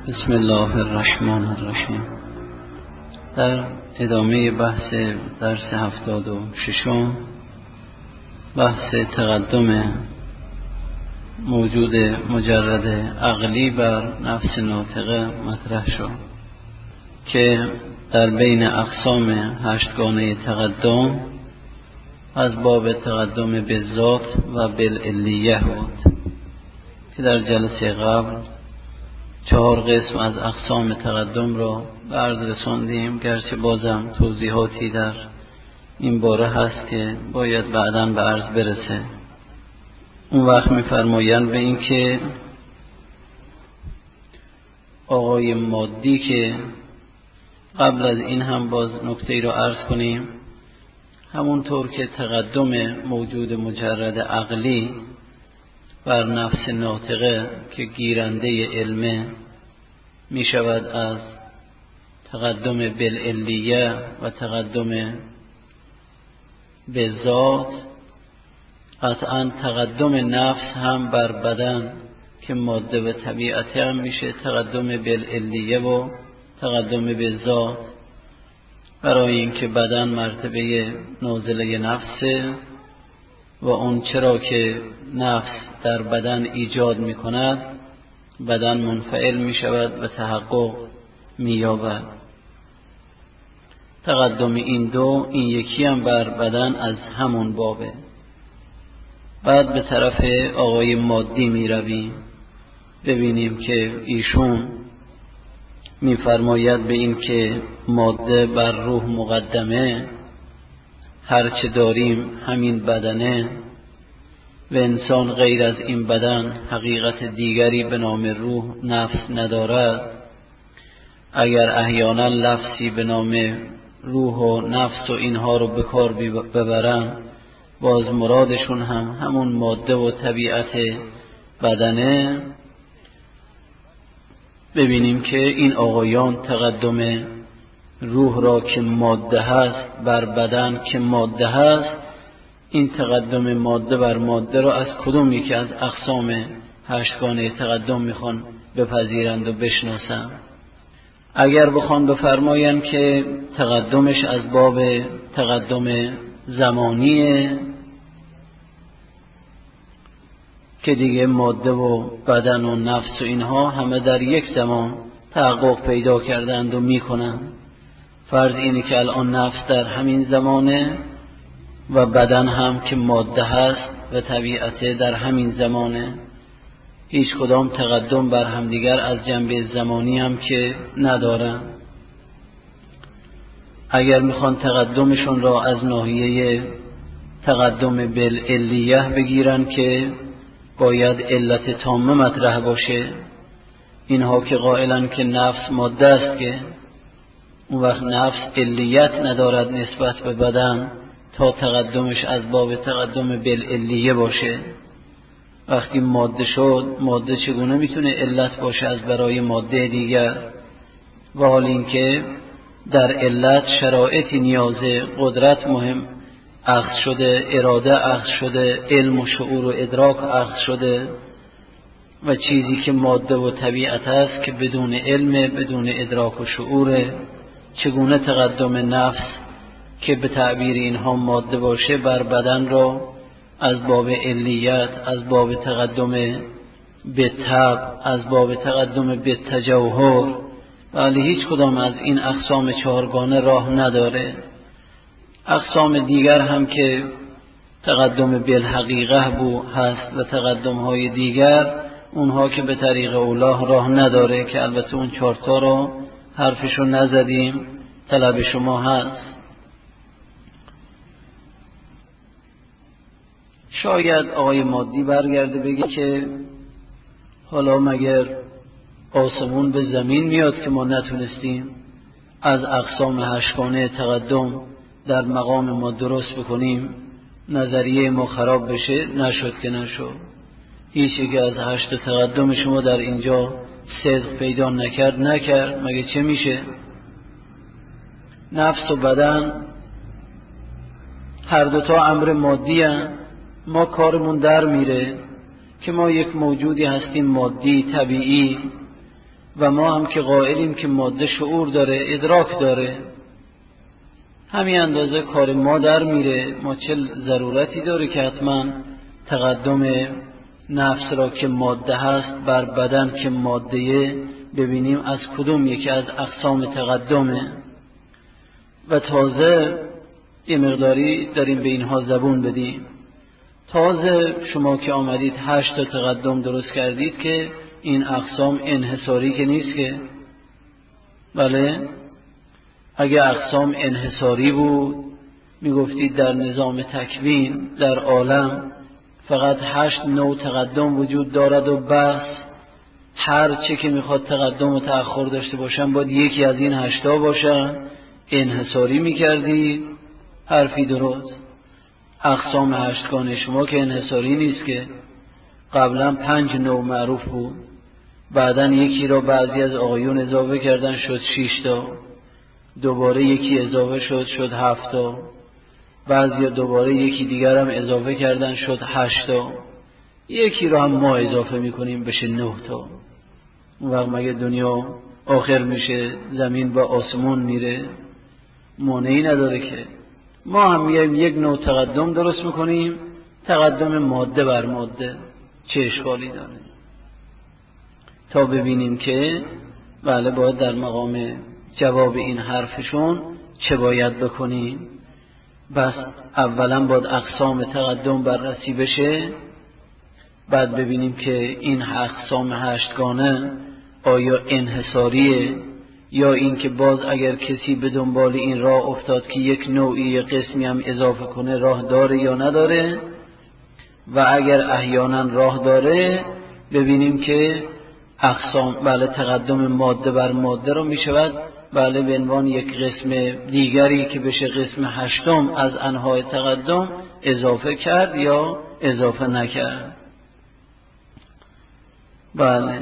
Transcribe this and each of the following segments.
بسم الله الرحمن الرحیم. در ادامه بحث درس 76 بحث تقدم موجود مجرد عقلی بر نفس ناطقه مطرح شد که در بین اقسام 8 گانه تقدم از باب تقدم به ذات و بالعلیه بود که در جلسه قبل 4 قسم از اقسام تقدم را به عرض رساندیم، گرچه بازم توضیحاتی در این باره هست که باید بعداً به عرض برسه. اون وقت می‌فرمایند به این که آقای مادی که قبل از این هم باز نکته‌ای را عرض کنیم، همونطور که تقدم موجود مجرد عقلی بر نفس ناطقه که گیرنده علمه می شود از تقدم بالعلیه و تقدم به ذات، قطعا تقدم نفس هم بر بدن که ماده و طبیعته هم میشه تقدم بالعلیه و تقدم به ذات، برای اینکه بدن مرتبه نازله نفسه و اون چرا که نفس در بدن ایجاد می کند بدن منفعل می شود و تحقق می یابد. تقدم این دو، این یکی هم بر بدن از همون بابه. بعد به طرف آقای مادی می رویم، ببینیم که ایشون می فرماید به این که ماده بر روح مقدمه، هرچه داریم همین بدنه و انسان غیر از این بدن حقیقت دیگری به نام روح نفس ندارد. اگر احیانا لفظی به نام روح و نفس و اینها رو به کار ببرن، باز مرادشون هم همون ماده و طبیعت بدنه. ببینیم که این آقایان تقدم روح را که ماده هست بر بدن که ماده هست، این تقدم ماده بر ماده را از کدوم یکی از اقسام 8 گانه تقدم میخوان بپذیرند و بشناسند؟ اگر بخوان بفرمایند که تقدمش از باب تقدم زمانیه که دیگه ماده و بدن و نفس و اینها همه در یک زمان تحقق پیدا کردند و میکنند، فرض اینه که الان نفس در همین زمانه و بدن هم که ماده هست و طبیعته در همین زمانه، هیچ کدام تقدم بر همدیگر از جنبه زمانی هم که ندارن. اگر میخوان تقدمشون را از ناحیه تقدم بالعلیه بگیرن که باید علت تامه مطرح باشه، اینها که قائلن که نفس ماده است، که اون وقت نفس علیت ندارد نسبت به بدن تا تقدمش از باب تقدم بالعلیه باشه. وقتی ماده شد، ماده چگونه میتونه علت باشه از برای ماده دیگر؟ و حال اینکه در علت شرایطی نیازه، قدرت مهم اخذ شده، اراده اخذ شده، علم و شعور و ادراک اخذ شده و چیزی که ماده و طبیعت است که بدون علم، بدون ادراک و شعور، چگونه تقدم نفس که به تعبیر اینها ماده باشه بر بدن را از باب علیت، از باب تقدم به طبع، از باب تقدم به تجوهر، ولی هیچ کدام از این اقسام 4 گانه راه نداره. اقسام دیگر هم که تقدم بالحقیقه هست و تقدم های دیگر، اونها که به طریق اوله راه نداره، که البته اون 4 تا رو حرفشو نزدیم، طلب شما هست. شاید آقای مادی برگرده بگه که حالا مگر آسمون به زمین میاد که ما نتونستیم از اقسام 8 گانه تقدم در مقام ما درست بکنیم، نظریه ما خراب بشه؟ نشد که نشد. هیچ یک از 8 تقدم شما در اینجا صدق پیدا نکرد، مگه چه میشه؟ نفس و بدن هر دوتا امر مادی هستند. ما کارمون در میره که ما یک موجودی هستیم مادی طبیعی و ما هم که قائلیم که ماده شعور داره، ادراک داره، همین اندازه کار ما در میره. ما چه ضرورتی داره که حتما تقدم نفس را که ماده هست بر بدن که ماده ببینیم از کدوم یکی از اقسام تقدمه. و تازه یه مقداری داریم به اینها زبون بدیم. تازه شما که آمدید 8 تا تقدم درست کردید که این اقسام انحصاری که نیست که. بله، اگه اقسام انحصاری بود میگفتید در نظام تکوین در عالم فقط 8 نوع تقدم وجود دارد و بس، هر چه که میخواد تقدم و تأخر داشته باشن باید یکی از این 8 باشن، انحصاری میکردید. حرفی درست. اقسام 8 گانه شما که انحصاری نیست که. قبلا 5 نوع معروف بود، بعدن یکی را بعضی از آقایون اضافه کردن شد 6 تا، دوباره یکی اضافه شد 7 تا، بعضی دوباره یکی دیگر هم اضافه کردن شد 8 تا، یکی را هم ما اضافه میکنیم بشه 9 تا. اون وقت مگه دنیا آخر میشه، زمین با آسمون میره؟ مانعی نداره که. ما هم میایم یک نوع تقدم درست میکنیم، تقدم ماده بر ماده، چه اشکالی داره؟ تا ببینیم که بله باید در مقام جواب این حرفشون چه باید بکنیم. بس اولا باید اقسام تقدم بررسی بشه، بعد ببینیم که این اقسام 8 گانه آیا انحصاریه یا این که باز اگر کسی به دنبال این راه افتاد که یک نوعی قسمی هم اضافه کنه راه داره یا نداره. و اگر احیانا راه داره ببینیم که اقسام بله تقدم ماده بر ماده رو می شود بله به عنوان یک قسم دیگری که بشه قسم 8 از انواع تقدم اضافه کرد یا اضافه نکرد. بله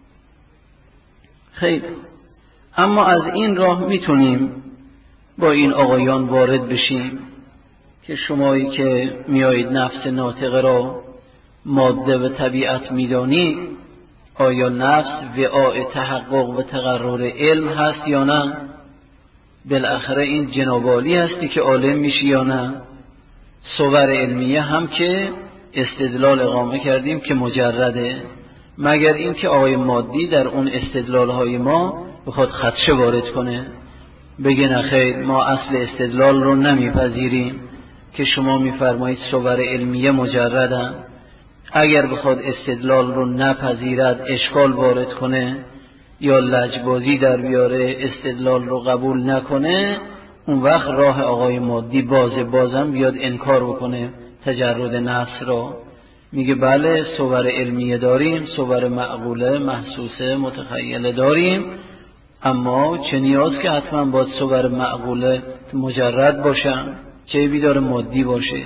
خیلی. اما از این راه میتونیم با این آقایان وارد بشیم که شمایی که میایید نفس ناطقه را ماده و طبیعت میدانید، آیا نفس وعاء تحقق و تقرر علم هست یا نه؟ بالاخره این جنابالی هستی که عالم میشی یا نه؟ صور علمیه هم که استدلال اقامه کردیم که مجرده، مگر این که آقای مادی در اون استدلال های ما بخواد خدشه وارد کنه بگه نخیر ما اصل استدلال رو نمیپذیریم که شما میفرمایید صور علمیه مجردن. اگر بخواد استدلال رو نپذیرد اشکال وارد کنه یا لجبازی در بیاره استدلال رو قبول نکنه، اون وقت راه آقای مادی بازم بیاد انکار بکنه تجرد نفس را. میگه بله صور علمیه داریم، صور معقوله محسوسه متخیله داریم، اما چه نیاز که حتما باید صور معقوله مجرد باشن، چه بیدار مادی باشه،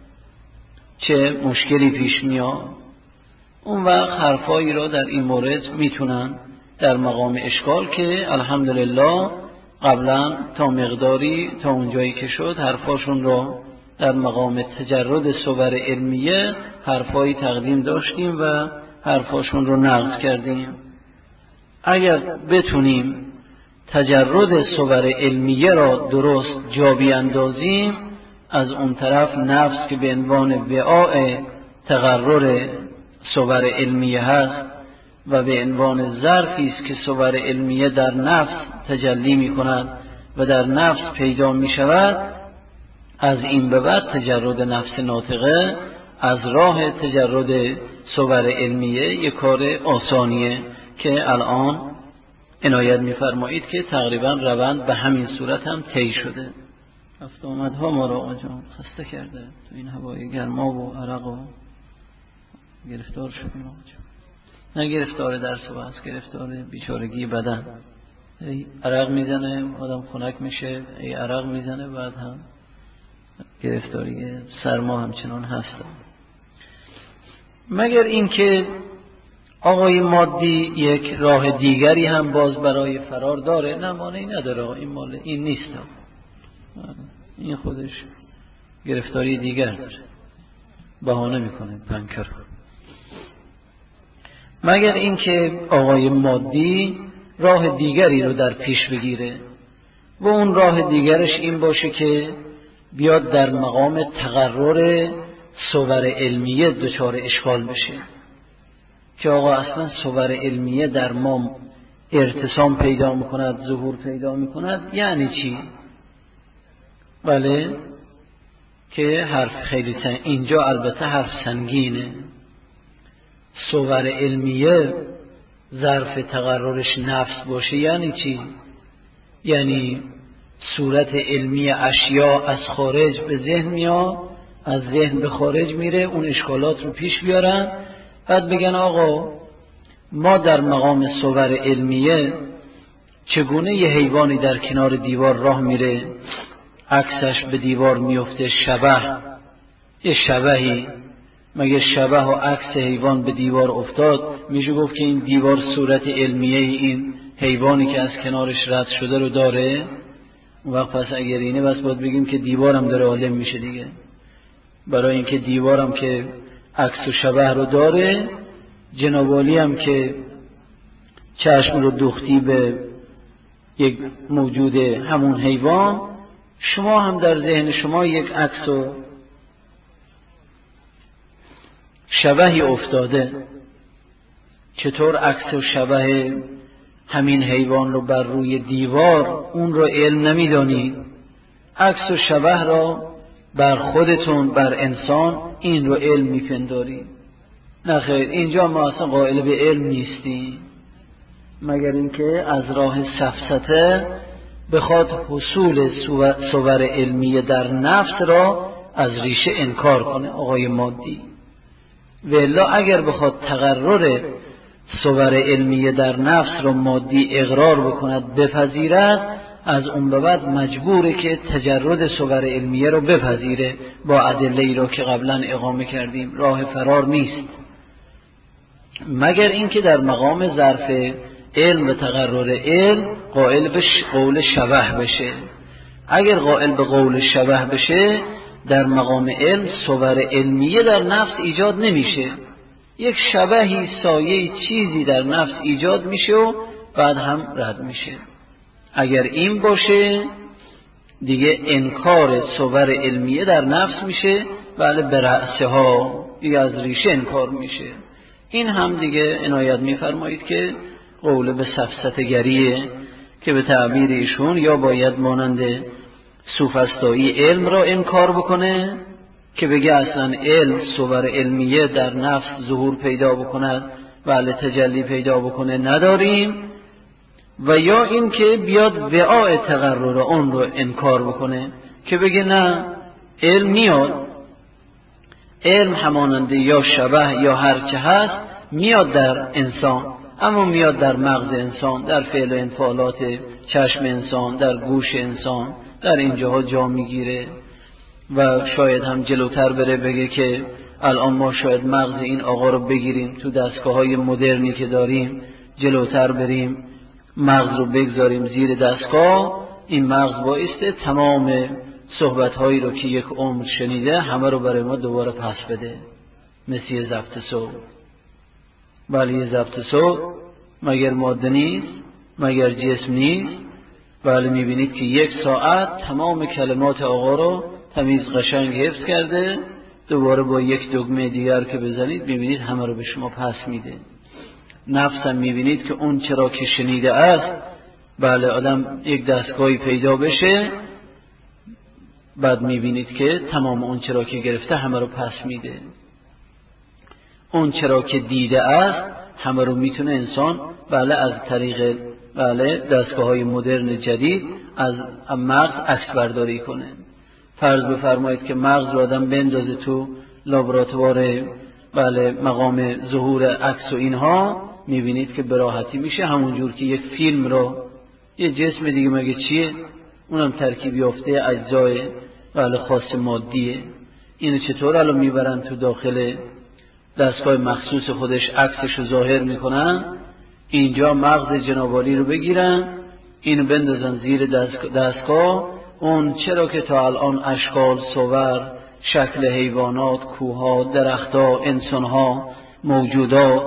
چه مشکلی پیش میاد. اون وقت حرفایی را در این مورد میتونن در مقام اشکال که الحمدلله قبلا تا مقداری تا اونجایی که شد حرفاشون را در مقام تجرد صور علمیه حرفایی تقدیم داشتیم و حرفاشون رو نقض کردیم. اگر بتونیم تجرد صور علمیه را درست جا بیاندازیم، از اون طرف نفس که به عنوان وعاء تقرر صور علمیه هست و به عنوان ظرفی است که صور علمیه در نفس تجلی می کند و در نفس پیدا می شود، از این به بعد تجرد نفس ناطقه از راه تجرد صور علمیه یک کار آسانیه که الان عنایت می‌فرمایید که تقریبا روند به همین صورت هم طی شده. رفت آمدها ما را آقا جان خسته کرده، تو این هوای گرما و عرق و گرفتار شدیم آقا جان. نه گرفتار درس و بحث، گرفتار بیچارگی بدن. ای عرق میزنه آدم خنک میشه، ای عرق میزنه بعد هم گرفتاری سرما همچنان هست. مگر اینکه آقای مادی یک راه دیگری هم باز برای فرار داره، نه مانعی نداره، این مال این نیست، این خودش گرفتاری دیگر داره، بهانه میکنه پنکر. مگر اینکه آقای مادی راه دیگری رو در پیش بگیره و اون راه دیگرش این باشه که بیاد در مقام تقرر صور علمیه دچار اشکال بشه که آقا اصلا صور علمیه در ما ارتسام پیدا میکند، ظهور پیدا میکند، یعنی چی؟ بله که حرف خیلی اینجا البته حرف سنگینه. صور علمیه ظرف تقررش نفس باشه یعنی چی؟ یعنی صورت علمی اشیاء از خارج به ذهن میاد، از ذهن به خارج میره، اون اشکالات رو پیش بیارن، بعد بگن آقا ما در مقام صور علمیه چگونه یه حیوانی در کنار دیوار راه میره، عکسش به دیوار میفته، شبح، یه شبحی، مگه شبح و عکس حیوان به دیوار افتاد میشه گفت که این دیوار صورت علمیه این حیوانی که از کنارش رد شده رو داره؟ اون وقت پس اگر اینه بس باید بگیم که دیوارم داره عالم میشه دیگه. برای اینکه دیوارم که عکس و شبح رو داره، جنابالی هم که چشم رو دوختی به یک موجود همون حیوان، شما هم در ذهن شما یک عکس و شبحی افتاده. چطور عکس و شبح همین حیوان رو بر روی دیوار اون رو علم نمیدانی، عکس و شبح را بر خودتون، بر انسان، این رو علم میپنداری؟ نه خیر، اینجا ما اصلا قائل به علم نیستیم، مگر اینکه از راه سفسطه بخواد حصول صور علمی در نفس را از ریشه انکار کنه آقای مادی. و الا اگر بخواد تقرر صور علمی در نفس را مادی اقرار بکند، بپذیرد، از اون به بعد مجبوره که تجرد صور علمیه رو بپذیره با ادله‌ای رو که قبلا اقامه کردیم. راه فرار نیست مگر اینکه در مقام ظرف علم و تقرر علم قائل به قول شبح بشه. اگر قائل به قول شبح بشه، در مقام علم صور علمیه در نفس ایجاد نمیشه، یک شبحی، سایه چیزی در نفس ایجاد میشه و بعد هم رد میشه. اگر این باشه دیگه انکار صور علمیه در نفس میشه، بله به رأسه ها، دیگه از ریشه انکار میشه. این هم دیگه عنایت میفرمایید که قول به سفسطه‌گریه که به تعبیر ایشون یا باید مانند سوفسطایی علم را انکار بکنه که بگه اصلا علم صور علمیه در نفس ظهور پیدا بکند، بله تجلی پیدا بکنه نداریم، و یا این که بیاد وعاء تقرر اون رو انکار بکنه که بگه نه، علم میاد، علم هماننده یا شبح یا هر چه هست میاد در انسان، اما میاد در مغز انسان، در فعل و انفعالات چشم انسان، در گوش انسان، در اینجاها جا میگیره. و شاید هم جلوتر بره بگه که الان ما شاید مغز این آقا رو بگیریم تو دستگاه‌های مدرنی که داریم، جلوتر بریم مغز رو بگذاریم زیر دستگاه، این مغز بایسته تمام صحبت‌هایی رو که یک عمر شنیده همه رو برای ما دوباره پس بده، مثل ضبط صوت. بله ضبط صوت مگر ماده نیست، مگر جسم نیست؟ بله میبینید که 1 ساعت تمام کلمات آقا رو تمیز قشنگ حفظ کرده، دوباره با یک دکمه دیگر که بزنید میبینید همه رو به شما پس میده. نفسم میبینید که اون چرا که شنیده است، بله آدم یک دستگاهی پیدا بشه، بعد میبینید که تمام اون چرا که گرفته همه رو پس میده. اون چرا که دیده است همه رو میتونه انسان بله از طریق بله دستگاه‌های مدرن جدید از مغز عکس برداری کنه. فرض بفرمایید که مغز رو آدم بندازه تو لابراتوار بله مقام ظهور عکس و اینها، میبینید که به راحتی میشه همون جور که یک فیلم رو یه جسم دیگه مگه چیه، اونم ترکیب یافته اجزای بله خاص مادیه، اینو چطور الان میبرن تو داخل دستگاه مخصوص خودش عکسش رو ظاهر میکنن، اینجا مغز جنابالی رو بگیرن اینو بندازن زیر دستگاه، اون چرا که تا الان اشکال، صور، شکل حیوانات، کوها، درختها، انسانها، موجودات،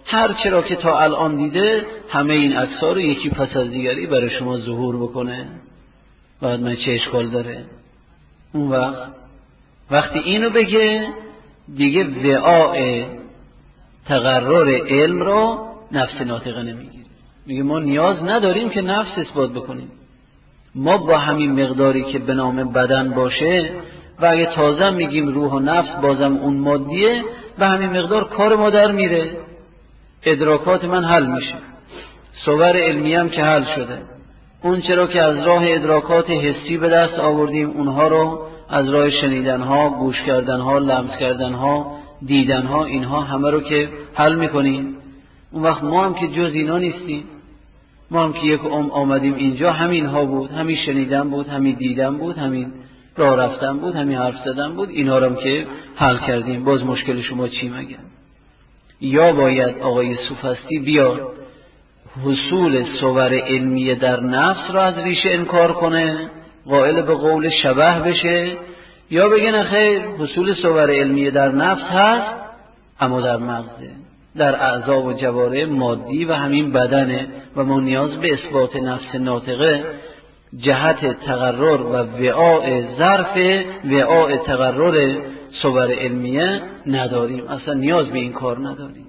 هر چرا که تا الان دیده همه این عکس‌ها رو یکی پس از دیگری برای شما ظهور بکنه، بعد من چه اشکال داره؟ اون وقتی اینو بگه دیگه وعاء تقرر علم رو نفس ناطقه نمیگیره. میگه ما نیاز نداریم که نفس اثبات بکنیم، ما با همین مقداری که به نام بدن باشه و اگه تازه میگیم روح و نفس بازم اون مادیه، به همین مقدار کار ما در میره، ادراکات من حل میشه، صور علمی هم که حل شده، اون چرا که از راه ادراکات حسی به دست آوردیم اونها رو از راه شنیدنها، گوش کردنها، لمس کردنها، دیدنها، اینها همه رو که حل میکنیم. اون وقت ما هم که جز اینا نیستیم، ما هم که یک آمدیم اینجا همین ها بود، همین شنیدن بود، همین دیدن بود، همین راه رفتن بود، همین حرف زدن بود، اینا رو هم که حل کردیم. باز مشکل شما چی مگه؟ یا باید آقای سوفسطی بیاد حصول صور علمی در نفس را از ریشه انکار کنه، قائل به قول شبه بشه، یا بگه خیر حصول صور علمی در نفس هست اما در مغزه، در اعضا و جوارح مادی و همین بدنه و ما نیاز به اثبات نفس ناطقه جهت تقرر و وعاء ظرف وعاء تقرر صور علمیه نداریم، اصلا نیاز به این کار نداریم،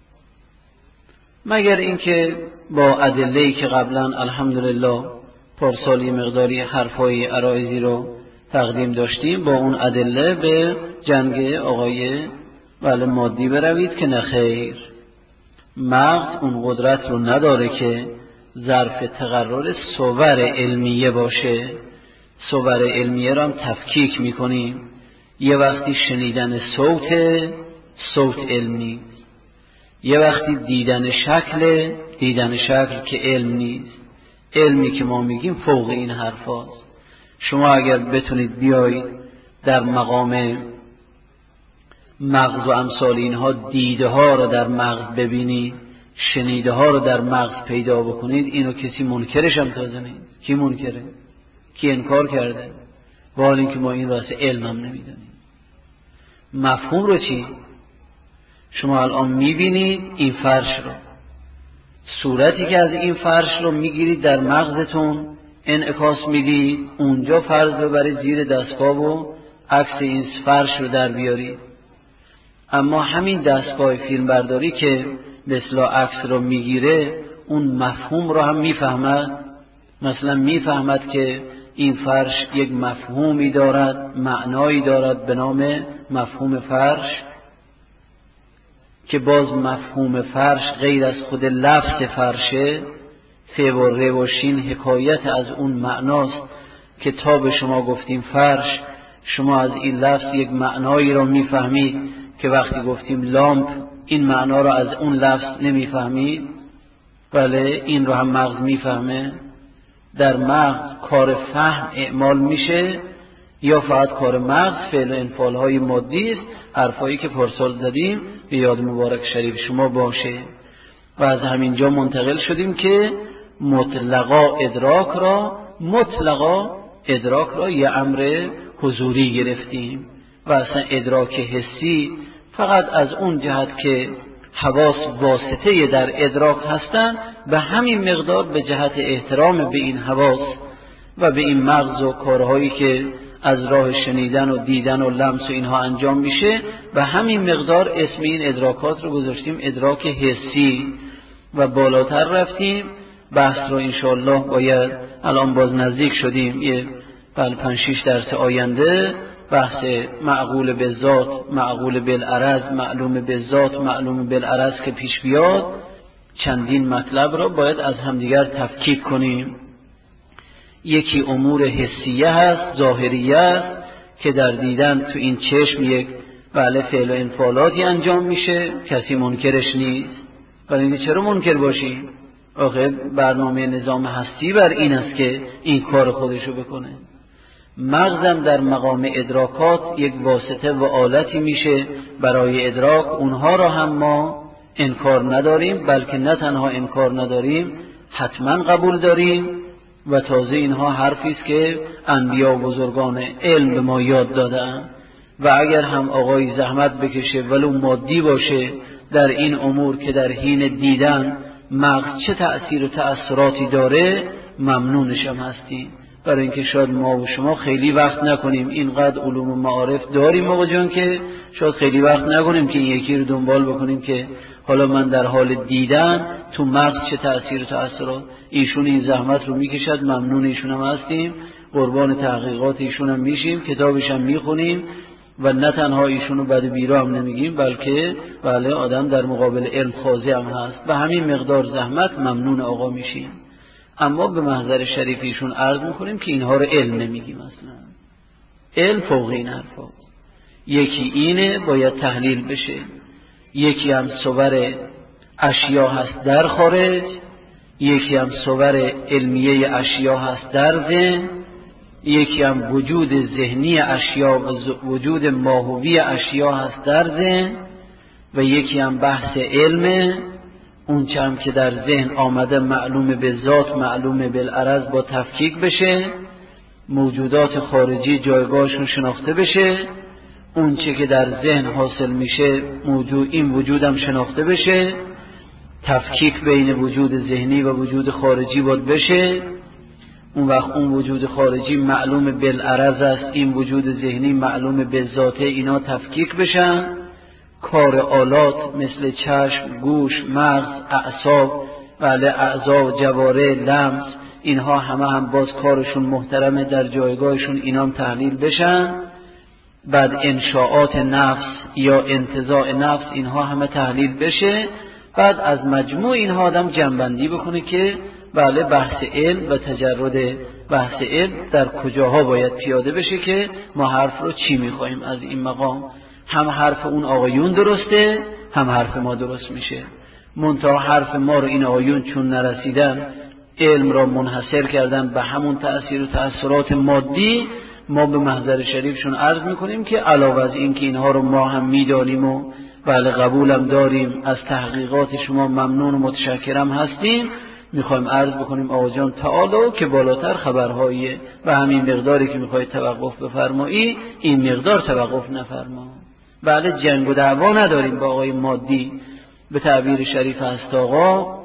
مگر اینکه با ادله‌ای که قبلا الحمدلله پارسالی مقداری حرفای عرایضی رو تقدیم داشتیم، با اون ادله به جنگ آقای مادی بروید که نخیر، مغز اون قدرت رو نداره که ظرف تقرر صور علمیه باشه. صور علمیه رو هم تفکیک میکنیم، یه وقتی شنیدن صوت علمی، یه وقتی دیدن شکل که علم نیست. علمی که ما میگیم فوق این حرفاست. شما اگر بتونید بیایید در مقام مغز و امثال اینها دیده ها رو در مغز ببینید، شنیده ها رو در مغز پیدا بکنید، اینو کسی منکرش هم تازه نیست. کی منکره؟ کی انکار کرده؟ با حال اینکه ما این واسه علم هم نمیدونیم. مفهوم رو چی؟ شما الان میبینید این فرش رو، صورتی که از این فرش رو میگیرید در مغزتون انعکاس میدید، اونجا فرض ببرید زیر دستگاه و عکس این فرش رو در بیارید. اما همین دستگاه فیلم برداری که به اصطلاح عکس رو میگیره اون مفهوم رو هم میفهمد، مثلا میفهمد که این فرش یک مفهومی دارد، معنایی دارد به نام مفهوم فرش، که باز مفهوم فرش غیر از خود لفظ فرشه، ف و ر و شین حکایت از اون معناست که تا به شما گفتیم فرش، شما از این لفظ یک معنایی را میفهمید که وقتی گفتیم لامپ این معنا را از اون لفظ نمیفهمید. بله این رو هم مغز میفهمه. در مغز کار فهم اعمال میشه یا فقط کار مغز فعل و انفعال های مادی است؟ حرفایی که پارسال زدیم به یاد مبارک شریف شما باشه. و از همینجا منتقل شدیم که مطلقا ادراک را یه امر حضوری گرفتیم و اصلا ادراک حسی فقط از اون جهت که حواس واسطه در ادراک هستند، به همین مقدار به جهت احترام به این حواس و به این مغز و کارهایی که از راه شنیدن و دیدن و لمس و اینها انجام میشه، به همین مقدار اسم این ادراکات رو گذاشتیم ادراک حسی و بالاتر رفتیم. بحث رو انشاءالله باید الان باز نزدیک شدیم یه 5-6 درس آینده بحث معقول به ذات، معقول بالعرض، معلوم به ذات، معلوم بالعرض که پیش بیاد، چندین مطلب را باید از همدیگر تفکیک کنیم. یکی امور حسیه هست، ظاهریه است که در دیدن تو این چشم یک فعل و انفعالاتی انجام میشه، کسی منکرش نیست. ولی چرا منکر باشی؟ آخه برنامه نظام هستی بر این است که این کار خودشو بکنه. مغزم در مقام ادراکات یک واسطه و آلتی میشه برای ادراک، اونها را هم ما انکار نداریم، بلکه نه تنها انکار نداریم، حتما قبول داریم. و تازه اینها حرفی است که انبیا و بزرگان علم به ما یاد دادن. و اگر هم آقای زحمت بکشه ولو مادی باشه در این امور که در حین دیدن مغز چه تأثیر و تأثیراتی داره ممنونش هم هستیم. برای اینکه شاید ما و شما خیلی وقت نکنیم، اینقدر علوم و معارف داریم آقا جان که شاید خیلی وقت نکنیم که این یکی رو دنبال بکنیم که حالا من در حال دیدن تو مغز چه تأثیر و تأثیرات. ایشون این زحمت رو میکشد، ممنون ایشون هم هستیم، قربان تحقیقات ایشون هم میشیم، کتابش هم میخونیم و نه تنها ایشون رو بد و بیرا هم نمیگیم، بلکه بله آدم در مقابل علم خاضع هم هست. به همین مقدار زحمت ممنون آقا میشیم. اما به محضر شریف ایشون عرض میکنیم که اینها رو علم نمیگیم. اصلا علم فوق این حرفا. یکی اینه باید تحلیل بشه، یکی هم صور اشیا هست در خارج، یکی هم صور علمیه اشیا هست در ذهن، یکی هم وجود ذهنی اشیا و وجود ماهوی اشیا هست در ذهن، و یکی هم بحث علمه، اون چم که در ذهن آمده معلوم به ذات معلوم بالعرض با تفکیک بشه، موجودات خارجی جایگاهشون شناخته بشه، اون چه که در ذهن حاصل میشه موجود این وجودم شناخته بشه، تفکیک بین وجود ذهنی و وجود خارجی باید بشه. اون وقت اون وجود خارجی معلوم بالعرض است، این وجود ذهنی معلوم به ذاته، اینا تفکیک بشن. کار آلات مثل چشم، گوش، مغز، اعصاب، اعضا، جواره، لمس، اینها همه هم باز کارشون محترمه، در جایگاهشون اینا هم تحلیل بشن. بعد انشاءات نفس یا انتزاع نفس، اینها همه تحلیل بشه. بعد از مجموع اینها آدم جنبندی بکنه که بله بحث علم و تجرد بحث علم در کجاها باید پیاده بشه که ما حرف رو چی میخواییم از این مقام. هم حرف اون آقایون درسته، هم حرف ما درست میشه. منتها حرف ما رو این آقایون چون نرسیدن علم را منحصر کردن به همون تأثیر و تأثیرات مادی، ما به محضر شریفشون عرض میکنیم که علاوه از این که اینها رو ما هم میدانیم و بله قبولم داریم، از تحقیقات شما ممنون و متشکرم هستیم، میخوایم عرض بکنیم آقا جان تعالی که بالاتر خبرهاییه و همین مقداری که میخوای توقف بفرمایی این مقدار توقف نفرما. بله جنگ و دعوا نداریم با آقای مادی. به تعبیر شریف هست آقا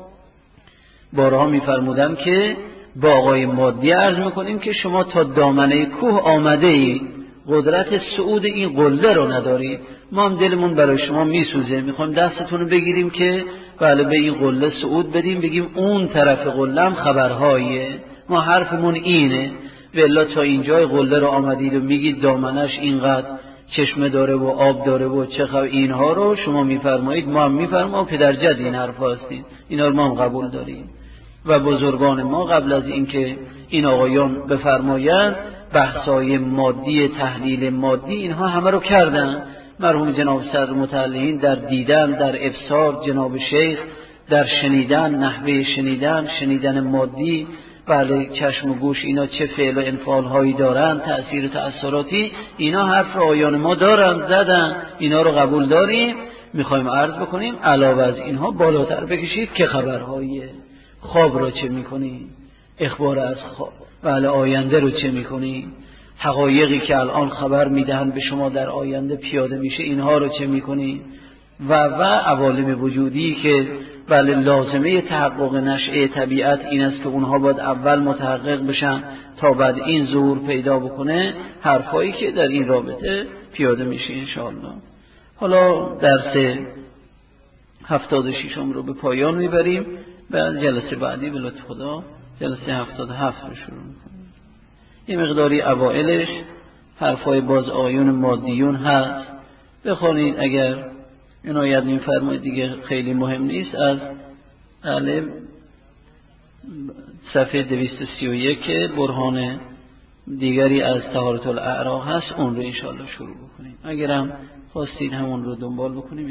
بارها میفرمودن که با آقای مادی عرض میکنیم که شما تا دامنه کوه آمده ای، قدرت صعود این قله رو ندارید. ما هم دلمون برای شما میسوزه، میخوایم دستتون رو بگیریم که بله به این قله صعود بدیم، بگیم اون طرف قله هم خبرهاییه. ما حرفمون اینه. والله تا اینجای قله رو آمدید و میگید دامنش اینقدر چشمه داره و آب داره و چه خبر، اینها رو شما میفرمایید، ما هم میفرماییم، پدر جد این حرفا هستیم، اینا رو ما هم قبول داریم. و بزرگان ما قبل از اینکه این آقایان بفرمایند بحثای مادی، تحلیل مادی، اینها همه رو کردن. مرحوم جناب صدر متعلقین در دیدن، در ابصار جناب شیخ، در شنیدن، نحوه شنیدن مادی، بله چشم و گوش، اینا چه فعل و انفعال هایی دارن، تأثیر و تأثیراتی، اینا حرف رو آیان ما دارن زدن، اینا رو قبول داریم. میخوایم عرض بکنیم علاوه از اینها بالاتر بکشید که خبرهاییه. خواب رو چه میکنی؟ اخبار از خواب بله آینده رو چه میکنی؟ حقایقی که الان خبر میدهن به شما در آینده پیاده میشه، اینها رو چه میکنی؟ و عوالم وجودی که بله لازمه تحقق نشأه طبیعت این است که اونها باید اول متحقق بشن تا بعد این ظهور پیدا بکنه، حرفایی که در این رابطه پیاده میشه انشاءالله. حالا درس 76 رو به پایان میبریم، بعد جلسه بعدی به لطف خدا جلسه 77 رو شروع میکنیم. این مقداری اوائلش حرفای باز آیون مادیون هست، بخونید اگر عنایت می‌فرمایید، دیگه خیلی مهم نیست. از صفحه 231 برهان دیگری از طهارت الاعراق هست، اون رو انشاءالله شروع بکنیم. اگرم خواستید همون رو دنبال بکنیم.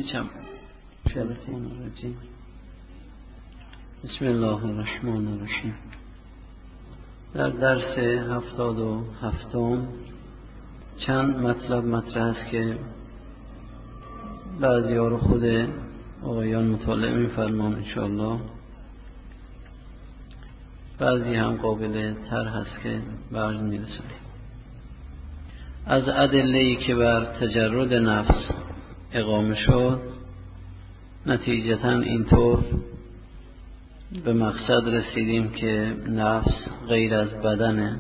بسم الله الرحمن الرحیم. در درس 77 چند مطلب مطرح است که بعضی ها رو خود آقایان مطالعه می‌فرمان انشاءالله، بعضی هم قابل طرح هست که برج می‌رسونیم. از ادله‌ای که بر تجرد نفس اقامه شد نتیجتاً اینطور به مقصد رسیدیم که نفس غیر از بدنه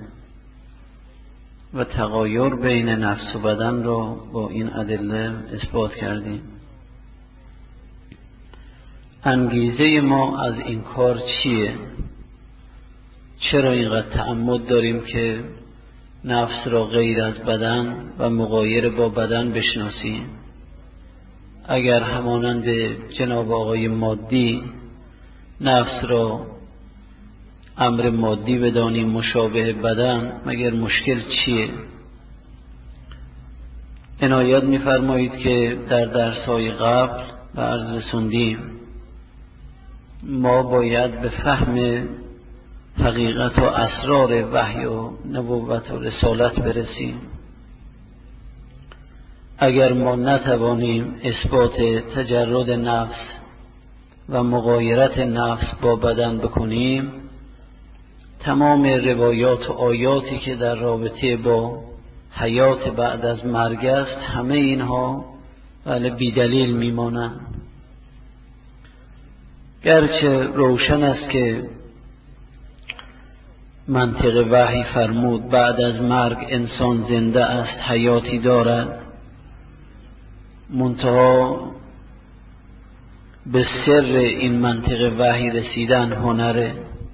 و تغایر بین نفس و بدن را با این ادله اثبات کردیم. انگیزه ما از این کار چیه؟ چرا اینقدر تعمد داریم که نفس را غیر از بدن و مغایر با بدن بشناسیم؟ اگر همانند جناب آقای مادی نفس را امر مادی بدانیم مشابه بدن، مگر مشکل چیه؟ عنایت می‌فرمایید که در درس‌های قبل به عرض رسوندیم ما باید به فهم حقیقت و اسرار وحی و نبوت و رسالت برسیم. اگر ما نتوانیم اثبات تجرد نفس و مغایرت نفس با بدن بکنیم، تمام روایات و آیاتی که در رابطه با حیات بعد از مرگ است، همه اینها بی دلیل میمانند. گرچه روشن است که منطق وحی فرمود بعد از مرگ انسان زنده است، حیاتی دارد، منتها به سر این منطق وحی رسیدن هنره.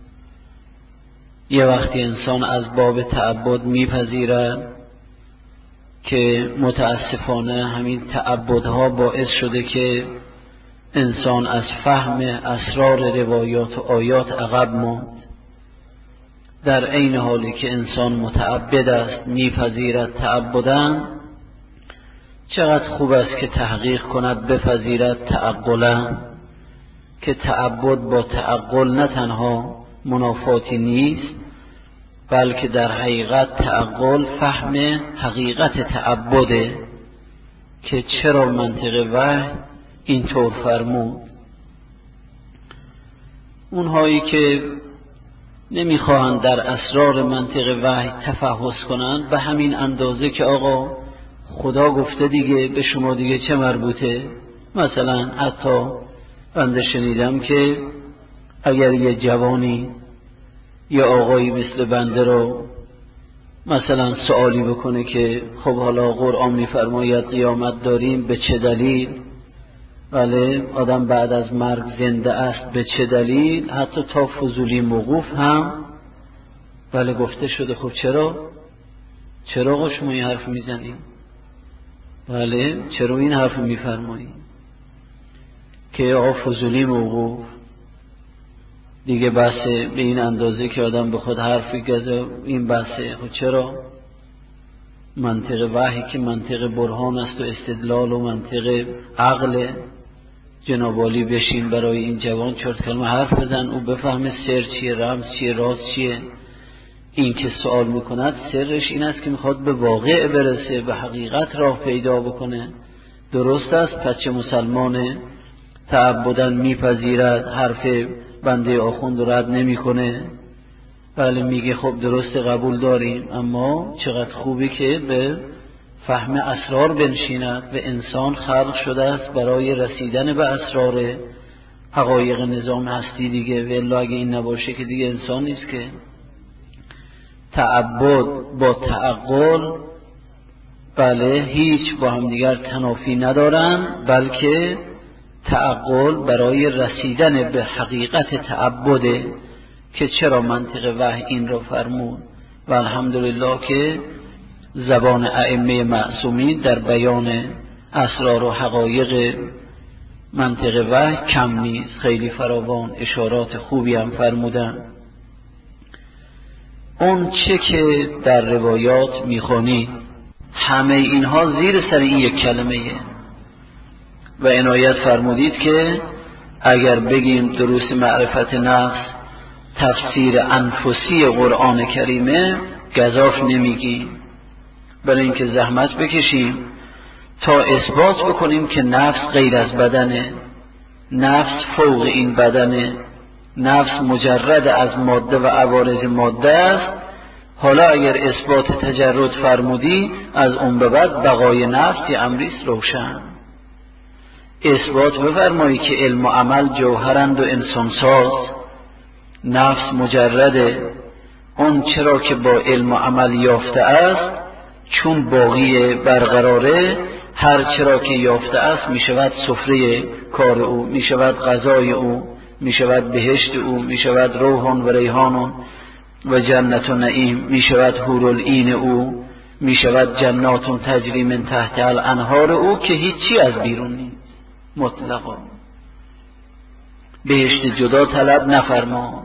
یه وقتی انسان از باب تعبد میپذیرد که متاسفانه همین تعبدها باعث شده که انسان از فهم اسرار روایات و آیات عقب ماند. در عین حالی که انسان متعبد است میپذیرد تعبداً، چقدر خوب است که تحقیق کند بپذیرد تعقلاً، که تعبد با تعقل نه تنها منافاتی نیست، بلکه در حقیقت تعقل فهم حقیقت تعبده که چرا منطق وحی اینطور فرمود. اونهایی که نمیخواهند در اسرار منطق وحی تفحص کنند، به همین اندازه که آقا خدا گفته دیگه، به شما دیگه چه مربوطه. مثلا حتی بنده شنیدم که اگر یه جوانی یا آقایی مثل بنده رو مثلا سوالی بکنه که خب حالا قرآن میفرماید قیامت داریم، به چه دلیل؟ بله، آدم بعد از مرگ زنده است، به چه دلیل؟ حتی تا فضولی موقوف هم بله گفته شده. خب چرا شما این حرف میزنید؟ بله، چرا این حرف میفرمایید که آقا فضولی موقوف دیگه بحثه به این اندازه که آدم به خود حرفی گذاره این بحثه؟ خب چرا؟ منطق وحی که منطق برهان است و استدلال و منطق عقل. جناب عالی بشین برای این جوان چرت کلمه حرف بزن، او بفهمه سر چیه، رمز چیه، راز چیه. این که سوال میکند سرش این است که میخواد به واقع برسه، به حقیقت راه پیدا بکنه. درست است، پس چه مسلمان تعبداً میپذیرد، حرف بنده آخوند رد نمیکنه، بله میگه خب درست قبول داریم، اما چقدر خوبی که به فهم اسرار بنشیند. و انسان خلق شده است برای رسیدن به اسرار حقایق نظام هستی دیگه، و الا اگه این نباشه که دیگه انسان نیست. که تعبد با تعقل بله هیچ با هم دیگر تنافی ندارن، بلکه تعقل برای رسیدن به حقیقت تعبده که چرا منطق وحی این را فرمود. و الحمدلله که زبان ائمه معصومین در بیان اسرار و حقایق منطق وحی کم نیست، خیلی فراوان، اشارات خوبی هم فرمودن. اون چه که در روایات میخونی همه اینها زیر سر این یک کلمه. و عنایت فرمودید که اگر بگیم دروس معرفت نفس تفسیر انفسی قرآن کریمه، گزاف نمیگیم، برای اینکه زحمت بکشیم تا اثبات بکنیم که نفس غیر از بدنه، نفس فوق این بدنه، نفس مجرد از ماده و عوارض ماده است. حالا اگر اثبات تجرد فرمودی، از اون به بعد بقای نفس یه امریست روشن. اثبات بفرمایی که علم و عمل جوهرند و انسان ساز، نفس مجرده. اون چرا که با علم و عمل یافته است چون باقی برقراره، هر چرا که یافته است می شود سفره کار او، می شود غذای او، می شود بهشت او، می شود روح و ریحان و جنت و نعیم، می شود حورالعین او، می شود جنات تجری من تحت الانهار او که هیچی از بیرون نیست، مطلقا. بهشت جدا طلب نفرما،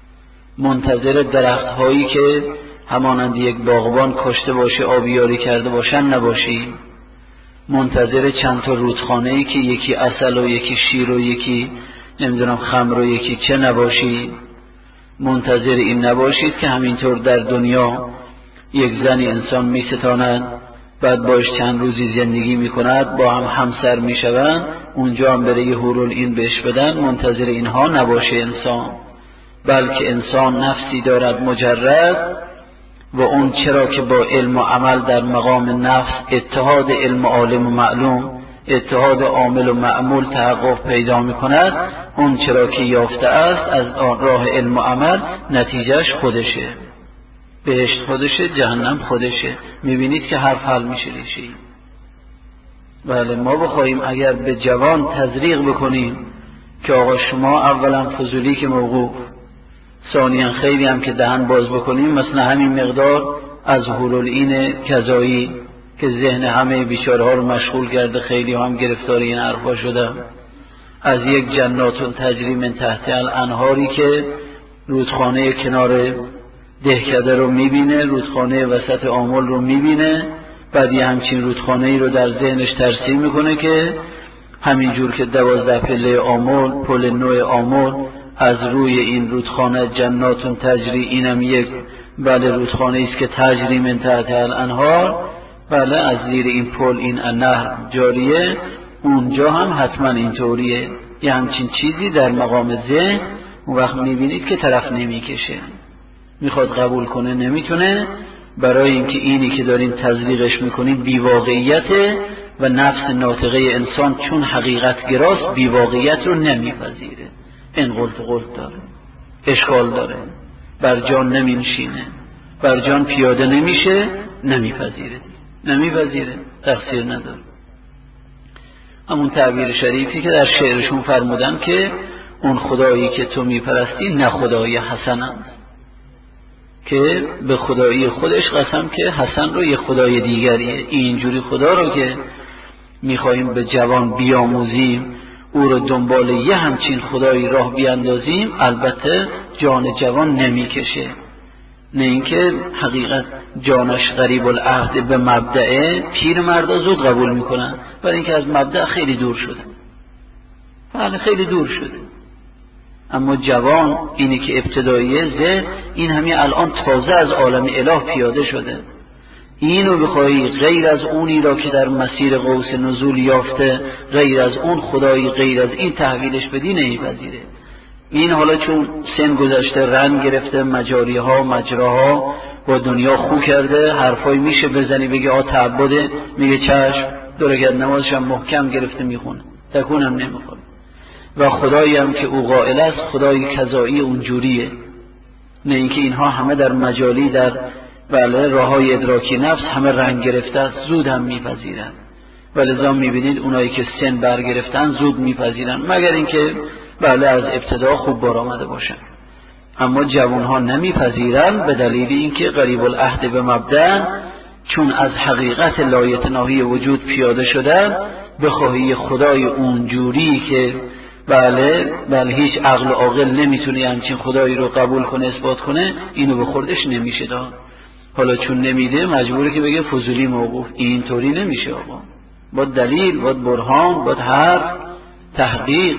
منتظر درخت هایی که همانند یک باغبان کاشته باشه آبیاری کرده باشن نباشی، منتظر چند تا رودخانه ای که یکی عسل و یکی شیر و یکی نمیدونم خمر و یکی چه نباشی. منتظر این نباشید که همینطور در دنیا یک زنی انسان می ستاند، بعد باش چند روزی زندگی می کند، با هم همسر می شوند، اونجا هم بره یه حورالعین بهش بدن. منتظر اینها نباشه انسان، بلکه انسان نفسی دارد مجرد و اون چرا که با علم و عمل در مقام نفس اتحاد علم و عالم و معلوم، اتحاد عامل و معمول تحقق پیدا می کند، اون چرا که یافته است از راه علم و عمل نتیجهش خودشه، بهشت خودشه، جهنم خودشه. میبینید که حرف حل میشه ریشه. بله، ما بخواهیم اگر به جوان تزریق بکنیم که آقا شما اولا فضولی که موقوف، ثانیاً خیلی هم که دهن باز بکنیم، مثلا همین مقدار از حورالعین کذایی که ذهن همه بیچاره ها رو مشغول کرده، خیلی هم گرفتار این حرفا شده، از یک جنات تجری من تحت الانهاری که رودخانه کنار دهکده رو میبینه، رودخانه وسط آمل رو میبینه، بعد یه همچین رودخانه ای رو در ذهنش ترسیم میکنه که همینجور که 12 پله آمل، پل نوع آمل، از روی این رودخانه جنات تجری، اینم یک بله رودخانه است که تجری من تحت الانهار، بله از زیر این پل این نهر جاریه، اونجا هم حتما اینطوریه. یه همچین چیزی در مقام ذهن اون وقت میبینید که طرف نمیکشه، میخواد قبول کنه نمیتونه، برای اینکه اینی که دارین تزریقش میکنین بیواقعیته و نفس ناطقه انسان چون حقیقت گراست بیواقعیت رو نمیپذیره، این قلت داره، اشکال داره، بر جان نمینشینه، بر جان پیاده نمیشه، نمیپذیره، تقصیر نداره. همون تعبیر شریفی که در شعرشون فرمودن که اون خدایی که تو میپرستی نه خدای حسن است، که به خدایی خودش قسم که حسن رو یه خدای دیگریه. اینجوری خدا رو که میخواییم به جوان بیاموزیم، او رو دنبال یه همچین خدایی راه بیاندازیم، البته جان جوان نمیکشه. نه اینکه حقیقت جانش غریب العهد به مبدأه، پیر مردا زود قبول میکنن، برای اینکه از مبدأ خیلی دور شده، بله خیلی دور شده. اما جوان اینی که ابتداییه، این همین الان تازه از عالم اله پیاده شده، اینو بخوایی غیر از اونی را که در مسیر قوس نزول یافته، غیر از اون خدایی غیر از این تحویلش بدی نمیپذیره. این حالا چون سن گذشته، رنگ گرفته، مجاریها مجراها با دنیا خو کرده، حرفای میشه بزنی بگی تعبده، میگه چشم، دو رکعت نمازش هم محکم گرفته میخونه، تکونم نمیخوره. و خدایی هم که او قائل است خدای کذایی اونجوریه. نه اینکه اینها همه در مجالی، در بله راههای ادراکی نفس همه رنگ گرفته است، زود هم میپذیرن. ولذا میبینید اونایی که سن برگرفتن زود میپذیرن، مگر اینکه بله از ابتدا خوب بار آمده باشن. اما جوانها نمیپذیرن به دلیل اینکه قریب العهد به مبدأ، چون از حقیقت لایتناهی وجود پیاده شدن، به خواهی خدای اونجوری که بله هیچ عقل و عاقل نمیتونه همچین خدایی رو قبول کنه، اثبات کنه، اینو به خوردش نمیشه داد. حالا چون نمیده مجبوره که بگه فضولی موقوف. اینطوری نمیشه آقا، با دلیل، با برهان، با حرف، تحقیق.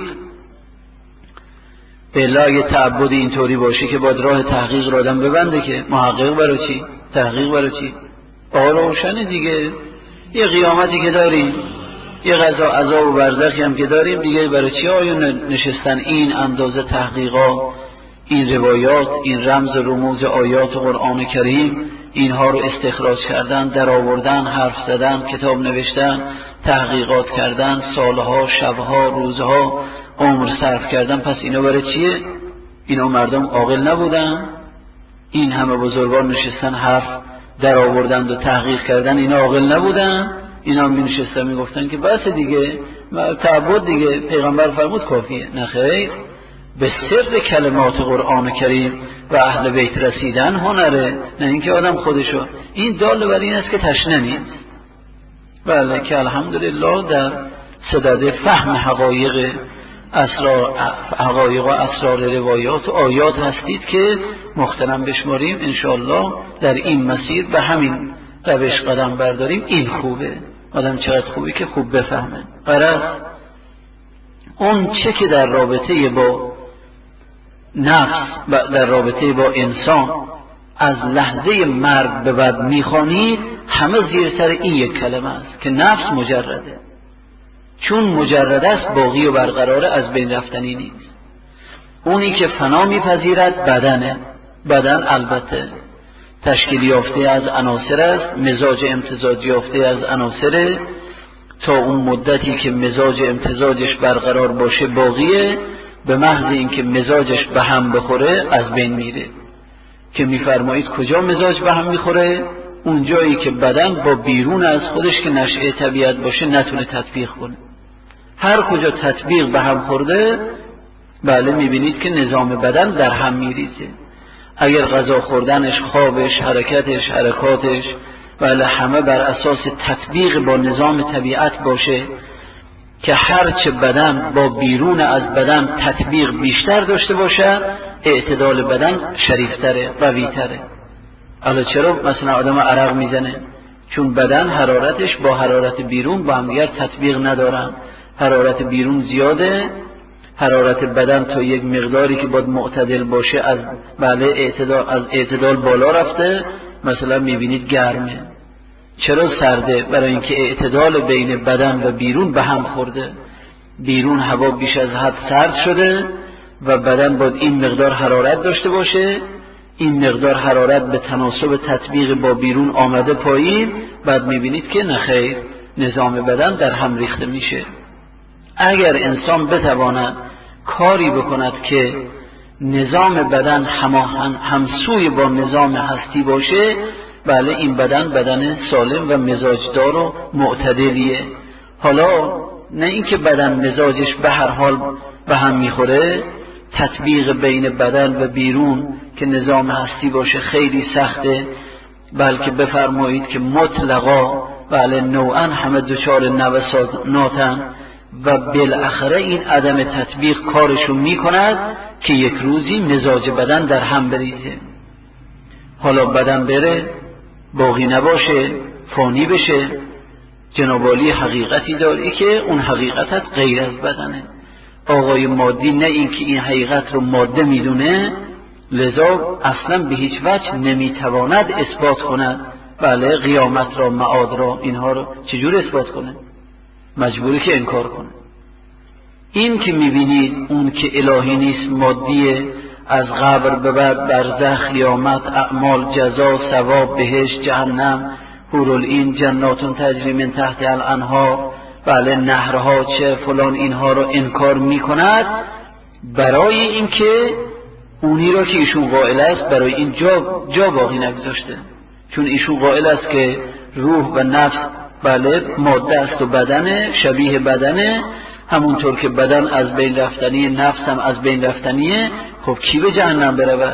بلا یه تعبد اینطوری باشه که با راه تحقیق رو آدم ببنده، که محقق برای چی؟ تحقیق برای چی؟ روشنه دیگه. یه قیامتی که داریم، یه قضا عذاب و برزخی هم که داریم دیگه، برای چی آیون نشستن این اندازه تحقیقات، این روایات، این رمز رموز آیات قرآن کریم، اینها رو استخراج کردن، در آوردن، حرف زدن، کتاب نوشتن، تحقیقات کردن، سالها، شبها، روزها عمر صرف کردن. پس اینا برای چیه؟ اینا مردم عاقل نبودن؟ این همه بزرگان نشستن حرف در آوردند و تحقیق کردن، اینا عاقل نبودن؟ اینا می نشستن می گفتن که بس دیگه تعبد دیگه، پیغمبر فرمود کافیه. نه خیر، به سر کلمات قرآن کریم و اهل بیت رسیدن هنره، نه اینکه آدم خودشو. این دال بر این است که تشنه نیست. بله که الحمدلله در صدد فهم حقایق و اسرار روایات و آیات هستید که محترم بشماریم انشاءالله در این مسیر به همین روش قدم برداریم. این خوبه، آدم چقدر خوبی که خوب بفهمه. غرض اون چه که در رابطه با نفس و در رابطه با انسان از لحظه مرگ به بعد میخوانید، همه زیر سر این یک کلمه است که نفس مجرده. چون مجرد است باقی و برقراره، از بین رفتنی نیست. اونی که فنا میپذیرد بدنه. بدن البته تشکیل یافته از عناصر است، مزاج امتزاج یافته از عناصره. تا اون مدتی که مزاج امتزاجش برقرار باشه باقیه، به محض اینکه مزاجش به هم بخوره از بین میره. که میفرمایید کجا مزاج به هم میخوره؟ اون جایی که بدن با بیرون از خودش که نشأه طبیعت باشه نتونه تطبیق کنه. هر کجا تطبیق به هم خورده، بله میبینید که نظام بدن در هم میریزه. اگر غذا خوردنش، خوابش، حرکاتش بله همه بر اساس تطبیق با نظام طبیعت باشه، که هرچه بدن با بیرون از بدن تطبیق بیشتر داشته باشه، اعتدال بدن شریفتره، قویتره. حالا چرا مثلا آدم عرق میزنه؟ چون بدن حرارتش با حرارت بیرون با هم دیگر تطبیق ندارن. حرارت بیرون زیاده، حرارت بدن تا یک مقداری که باید معتدل باشه از اعتدال بالا رفته. مثلا میبینید گرمه. چرا سرده؟ برای اینکه اعتدال بین بدن و بیرون به هم خورده. بیرون هوا بیش از حد سرد شده و بدن باید این مقدار حرارت داشته باشه. این مقدار حرارت به تناسب تطبیق با بیرون آمده پایین، بعد میبینید که نخیر، نظام بدن در هم ریخته میشه. اگر انسان بتواند کاری بکند که نظام بدن همسوی با نظام هستی باشه، بله این بدن سالم و مزاجدار و معتدلیه. حالا نه اینکه بدن مزاجش به هر حال به هم میخوره، تطبیق بین بدن و بیرون که نظام هستی باشه خیلی سخته، بلکه بفرمایید که مطلقا بله نوعا همه دچار نوساناتن و بالاخره این عدم تطبیق کارشون میکند که یک روزی مزاج بدن در هم بریزه. حالا بدن بره، باقی نباشه، فانی بشه. جنابالی حقیقتی داری که اون حقیقتت غیر از بدنه. آقای مادی نه اینکه این حقیقت رو ماده میدونه، لذا اصلا به هیچ وجه نمیتواند اثبات کند. بله قیامت را، معاد را، اینها رو چجور اثبات کنه؟ مجبوری که انکار کنه. این که میبینید اون که الهی نیست، مادیه، از قبر به بعد برزخ، قیامت، اعمال، جزا، ثواب، بهشت، جهنم، حورالعین، جنات تجری من تحت الانهار، بله نهرها چه فلان، اینها رو انکار میکند برای اینکه اونی را که ایشون قائل است برای این جا باقی نگذاشته. چون ایشون قائل است که روح و نفس بله ماده است و بدنه، شبیه بدنه، همونطور که بدن از بین رفتنیه، نفس هم از بین رفتنیه. خب کی به جهنم بره؟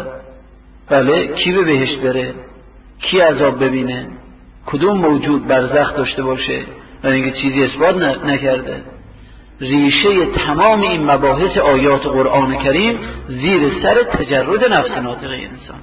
بله کی به بهشت بره؟ کی عذاب ببینه؟ کدوم موجود برزخ داشته باشه؟ برای اینکه چیزی اثبات نکرده. ریشه تمام این مباحث آیات قرآن کریم زیر سر تجرد نفس ناطقه انسان.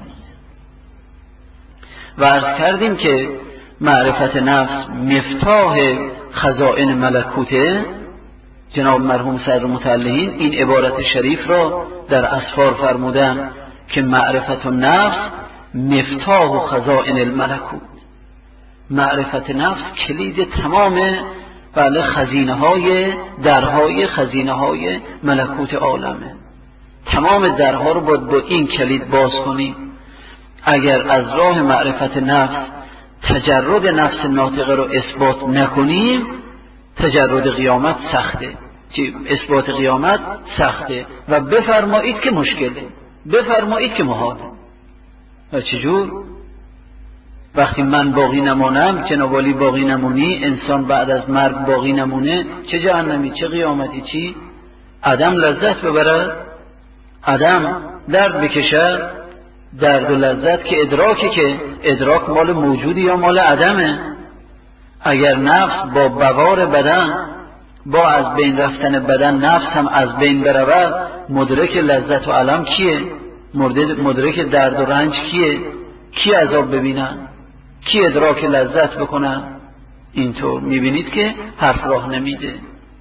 و عرض کردیم که معرفت نفس مفتاح خزائن ملکوته. جناب مرحوم صدر متعلقین این عبارت شریف را در اسفار فرمودن که معرفت النفس مفتاح خزائن الملکوت. معرفت نفس کلید تمام بله درهای خزینه های ملکوت عالمه. تمام درها رو باید با این کلید باز کنیم. اگر از راه معرفت نفس تجرد نفس ناطقه رو اثبات نکنیم، تجرد قیامت سخته، اثبات قیامت سخته و بفرمایید که مشکله، بفرمایید که محاله. و چجور؟ وقتی من باقی نمانم، جناب عالی باقی نمونی، انسان بعد از مرگ باقی نمونه، چه جهنمی چه قیامتی چی؟ عدم لذت ببرد، عدم درد بکشد، درد و لذت که ادراکی، که ادراک مال موجودی یا مال عدمه. اگر نفس با بوار بدن، با از بین رفتن بدن نفس هم از بین برود، مدرک لذت و علم کیه؟ مدرک درد و رنج کیه؟ کی عذاب ببینن؟ کی ادراک لذت بکنن؟ اینطور میبینید که حرف راه نمیده.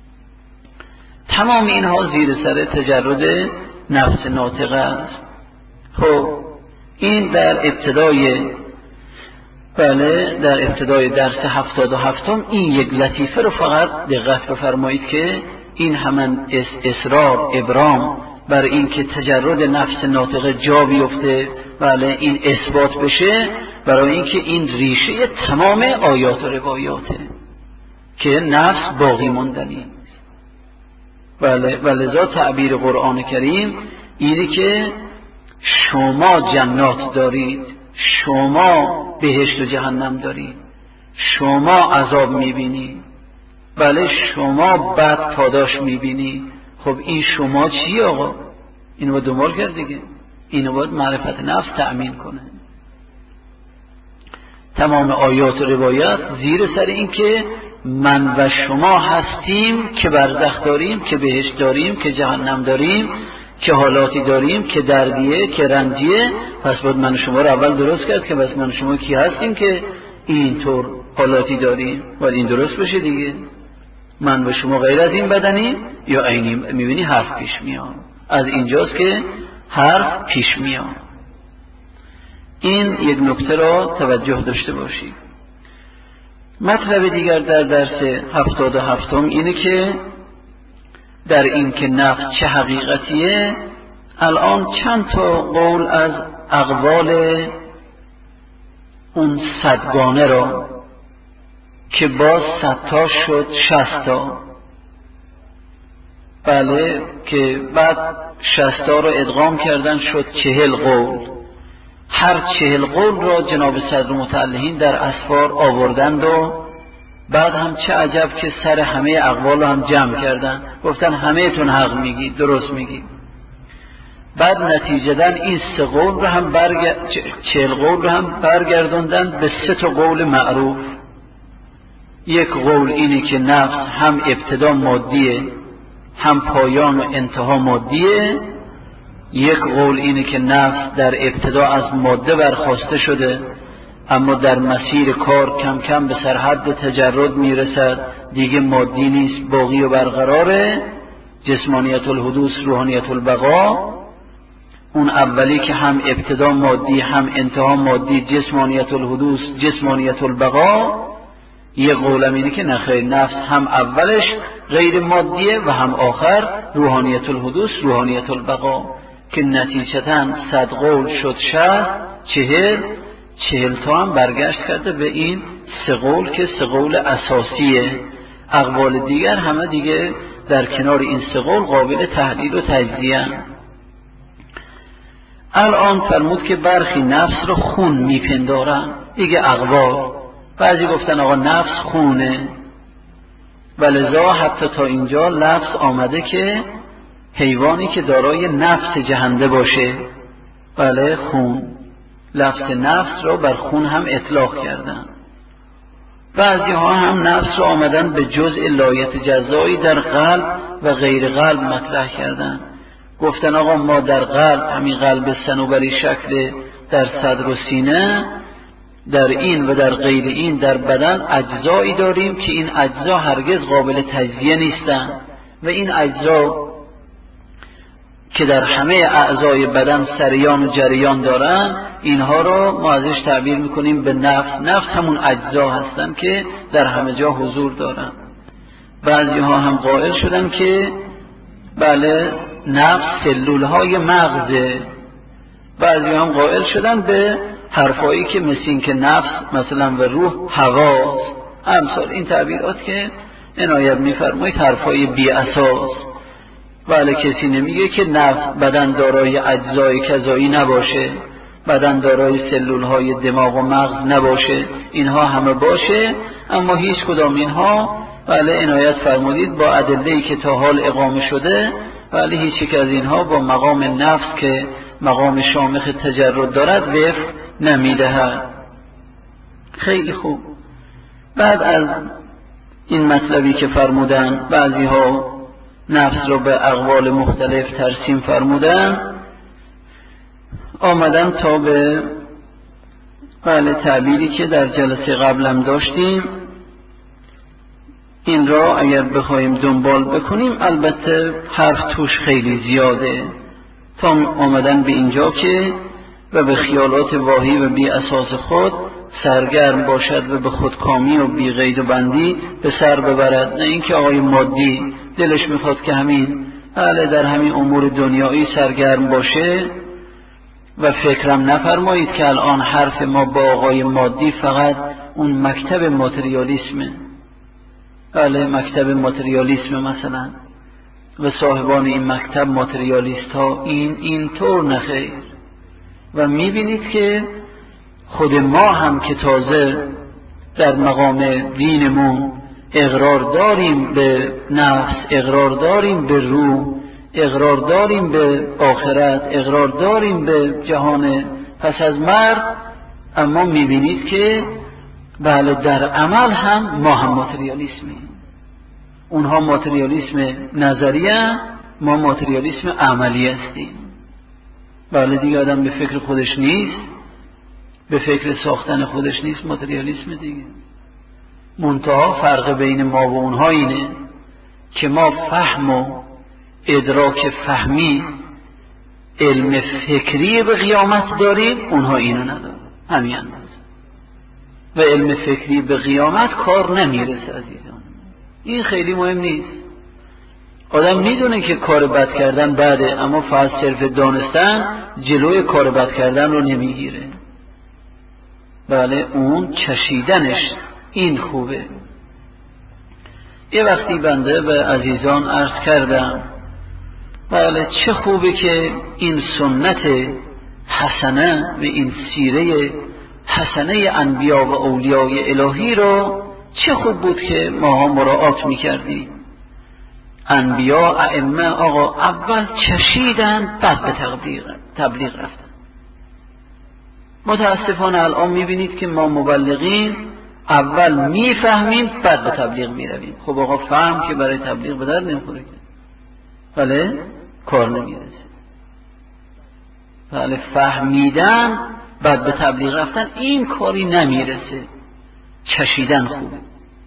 تمام اینها زیر سر تجرد نفس ناطقه است. خب این در ابتدای در ابتدای درس 77 این یک لطیفه رو فقط دقت بفرمایید که این همان اصرار ابرام بر این که تجرد نفس ناطقه جا بیفته، این اثبات بشه، برای اینکه این ریشه تمام آیات و روایاته که نفس باقی ماندنی. ولذا تعبیر قرآن کریم اینه که شما جنات دارید، شما بهشت و جهنم دارید، شما عذاب میبینید، شما بد پاداش میبینید. خب این شما چی آقا؟ اینو باید دنبال کرد دیگه، اینو باید معرفت نفس تأمین کنه. تمام آیات و روایات زیر سر این که من و شما هستیم که برزخ داریم، که بهشت داریم، که جهنم داریم، که حالاتی داریم، که دردیه، که رنجیه. پس باید من و شما رو اول درست کرد که بس من و شما کی هستیم که اینطور حالاتی داریم. باید این درست بشه دیگه. من و شما غیر از این بدنیم یا عینیم؟ میبینی حرف پیش میاد، از اینجاست که حرف پیش میاد. این یک نکته را توجه داشته باشید. مطلب دیگر در درس 77 اینه که در این که نفس چه حقیقتیه، الان چند تا قول از اقوال اون صدگانه را که باز 100 تا شد 60 تا، که بعد 60 تا را ادغام کردن شد 40 قول. هر 40 قول را جناب صدر متعلهین در اسفار آوردند و بعد هم چه عجب که سر همه اقوال رو هم جمع کردن، گفتن همه تون حق میگی، درست میگی. بعد نتیجه‌اً این 3 قول رو هم 40 قول رو هم برگردوندن به 3 تا قول معروف. یک قول اینه که نفس هم ابتدا مادیه، هم پایان و انتها مادیه. یک قول اینه که نفس در ابتدا از ماده برخاسته شده، اما در مسیر کار کم کم به سرحد تجرد میرسد، دیگه مادی نیست، باقی و برقراره. جسمانیت الحدوث روحانیت البقا. اون اولی که هم ابتدا مادی هم انتها مادی، جسمانیت الحدوث جسمانیت البقا. یه قولم اینه که نخیر، نفس هم اولش غیر مادیه و هم آخر روحانیت الحدوث روحانیت البقا، که نتیجتاً 100 قول شد 40 تا هم برگشت کرده به این 3 قول که 3 قول اساسیه. اقوال دیگر همه دیگه در کنار این 3 قول قابل تحلیل و تجزیه. الان فرمود که برخی نفس رو خون میپندارن دیگه. اقوال بعضی گفتن آقا نفس خونه، ولذا حتی تا اینجا لفظ آمده که حیوانی که دارای نفس جهنده باشه، خون، لفظ نفس رو بر خون هم اطلاق کردن. بعضی ها هم نفس رو آمدن به جزء لایت جزایی در قلب و غیر قلب مطرح کردن. گفتن آقا ما در قلب، همین قلب صنوبری شکل در صدر و سینه، در این و در غیر این در بدن اجزایی داریم که این اجزا هرگز قابل تجزیه نیستن و این اجزا که در همه اعضای بدن سریان و جریان دارن، اینها رو ما ازش تعبیر میکنیم به نفس. نفس همون اجزا هستن که در همه جا حضور دارن. بعضی ها هم قائل شدن که نفس سلولهای مغزه. بعضی هم قائل شدن به حرفایی که مثل این که نفس مثلا و روح حواس، امثال این تعبیرات که عنایت می‌فرمایید حرفای بی اساس. بله کسی نمیگه که نفس بدن دارای اجزای کذایی نباشه، بدن دارای سلول‌های دماغ و مغز نباشه، اینها همه باشه، اما هیچ کدام اینها بله عنایت فرمودید با ادله‌ای که تا حال اقامه شده بله هیچ یک از اینها با مقام نفس که مقام شامخ تجرد دارد وفق نمیدهد. خیلی خوب. بعد از این مطلبی که فرمودن بعضی ها نفس رو به اقوال مختلف ترسیم فرمودن، آمدن تا به بله تعبیری که در جلسه قبلم داشتیم. این را اگر بخوایم دنبال بکنیم البته حرف توش خیلی زیاده، تا آمدن به اینجا که و به خیالات واهی و بی اساس خود سرگرم باشد و به خودکامی و بی قید و بندی به سر ببرد. نه اینکه آقای مادی دلش میخواد که همین بله در همین امور دنیایی سرگرم باشه و فکرم نفرمایید که الان حرف ما با آقای مادی فقط اون مکتب ماتریالیسمه. بله مکتب ماتریالیسم مثلا و صاحبان این مکتب ماتریالیست ها این طور نخیر. و میبینید که خود ما هم که تازه در مقام دینمون اقرار داریم به نفس، اقرار داریم به روح، اقرار داریم به آخرت، اقرار داریم به جهان پس از مرگ، اما میبینید که بله در عمل هم ما هم ماتریالیسمیم. اونها ماتریالیسم نظریه، ما ماتریالیسم عملی هستیم. بله دیگه آدم به فکر خودش نیست، به فکر ساختن خودش نیست، ماتریالیسم دیگه. منتها فرق بین ما و اونها اینه که ما فهم و ادراک فهمی علم فکری به قیامت داریم، اونها اینو ندارن. همین اندازه. و علم فکری به قیامت کار نمیرسه عزیزان. این خیلی مهم نیست. آدم میدونه که کار بد کردن بده، اما فقط صرف دانستن جلوی کار بد کردن رو نمیگیره. بله اون چشیدنش این خوبه. یه وقتی بنده به عزیزان عرض کردم بله چه خوبه که این سنت حسنه و این سیره حسنه انبیا و اولیای الهی رو چه خوب بود که ماها مراعات میکردیم. انبیا ائمه آقا اول چشیدن بعد به تبلیغ رفتن. متاسفانه الان میبینید که ما مبلغین اول میفهمیم بعد به تبلیغ میرویم. خب آقا فهم که برای تبلیغ به درد نمیخوره که بله کار نمیرسه. بله فهمیدن بعد به تبلیغ رفتن این کاری نمیرسه. چشیدن خوبه.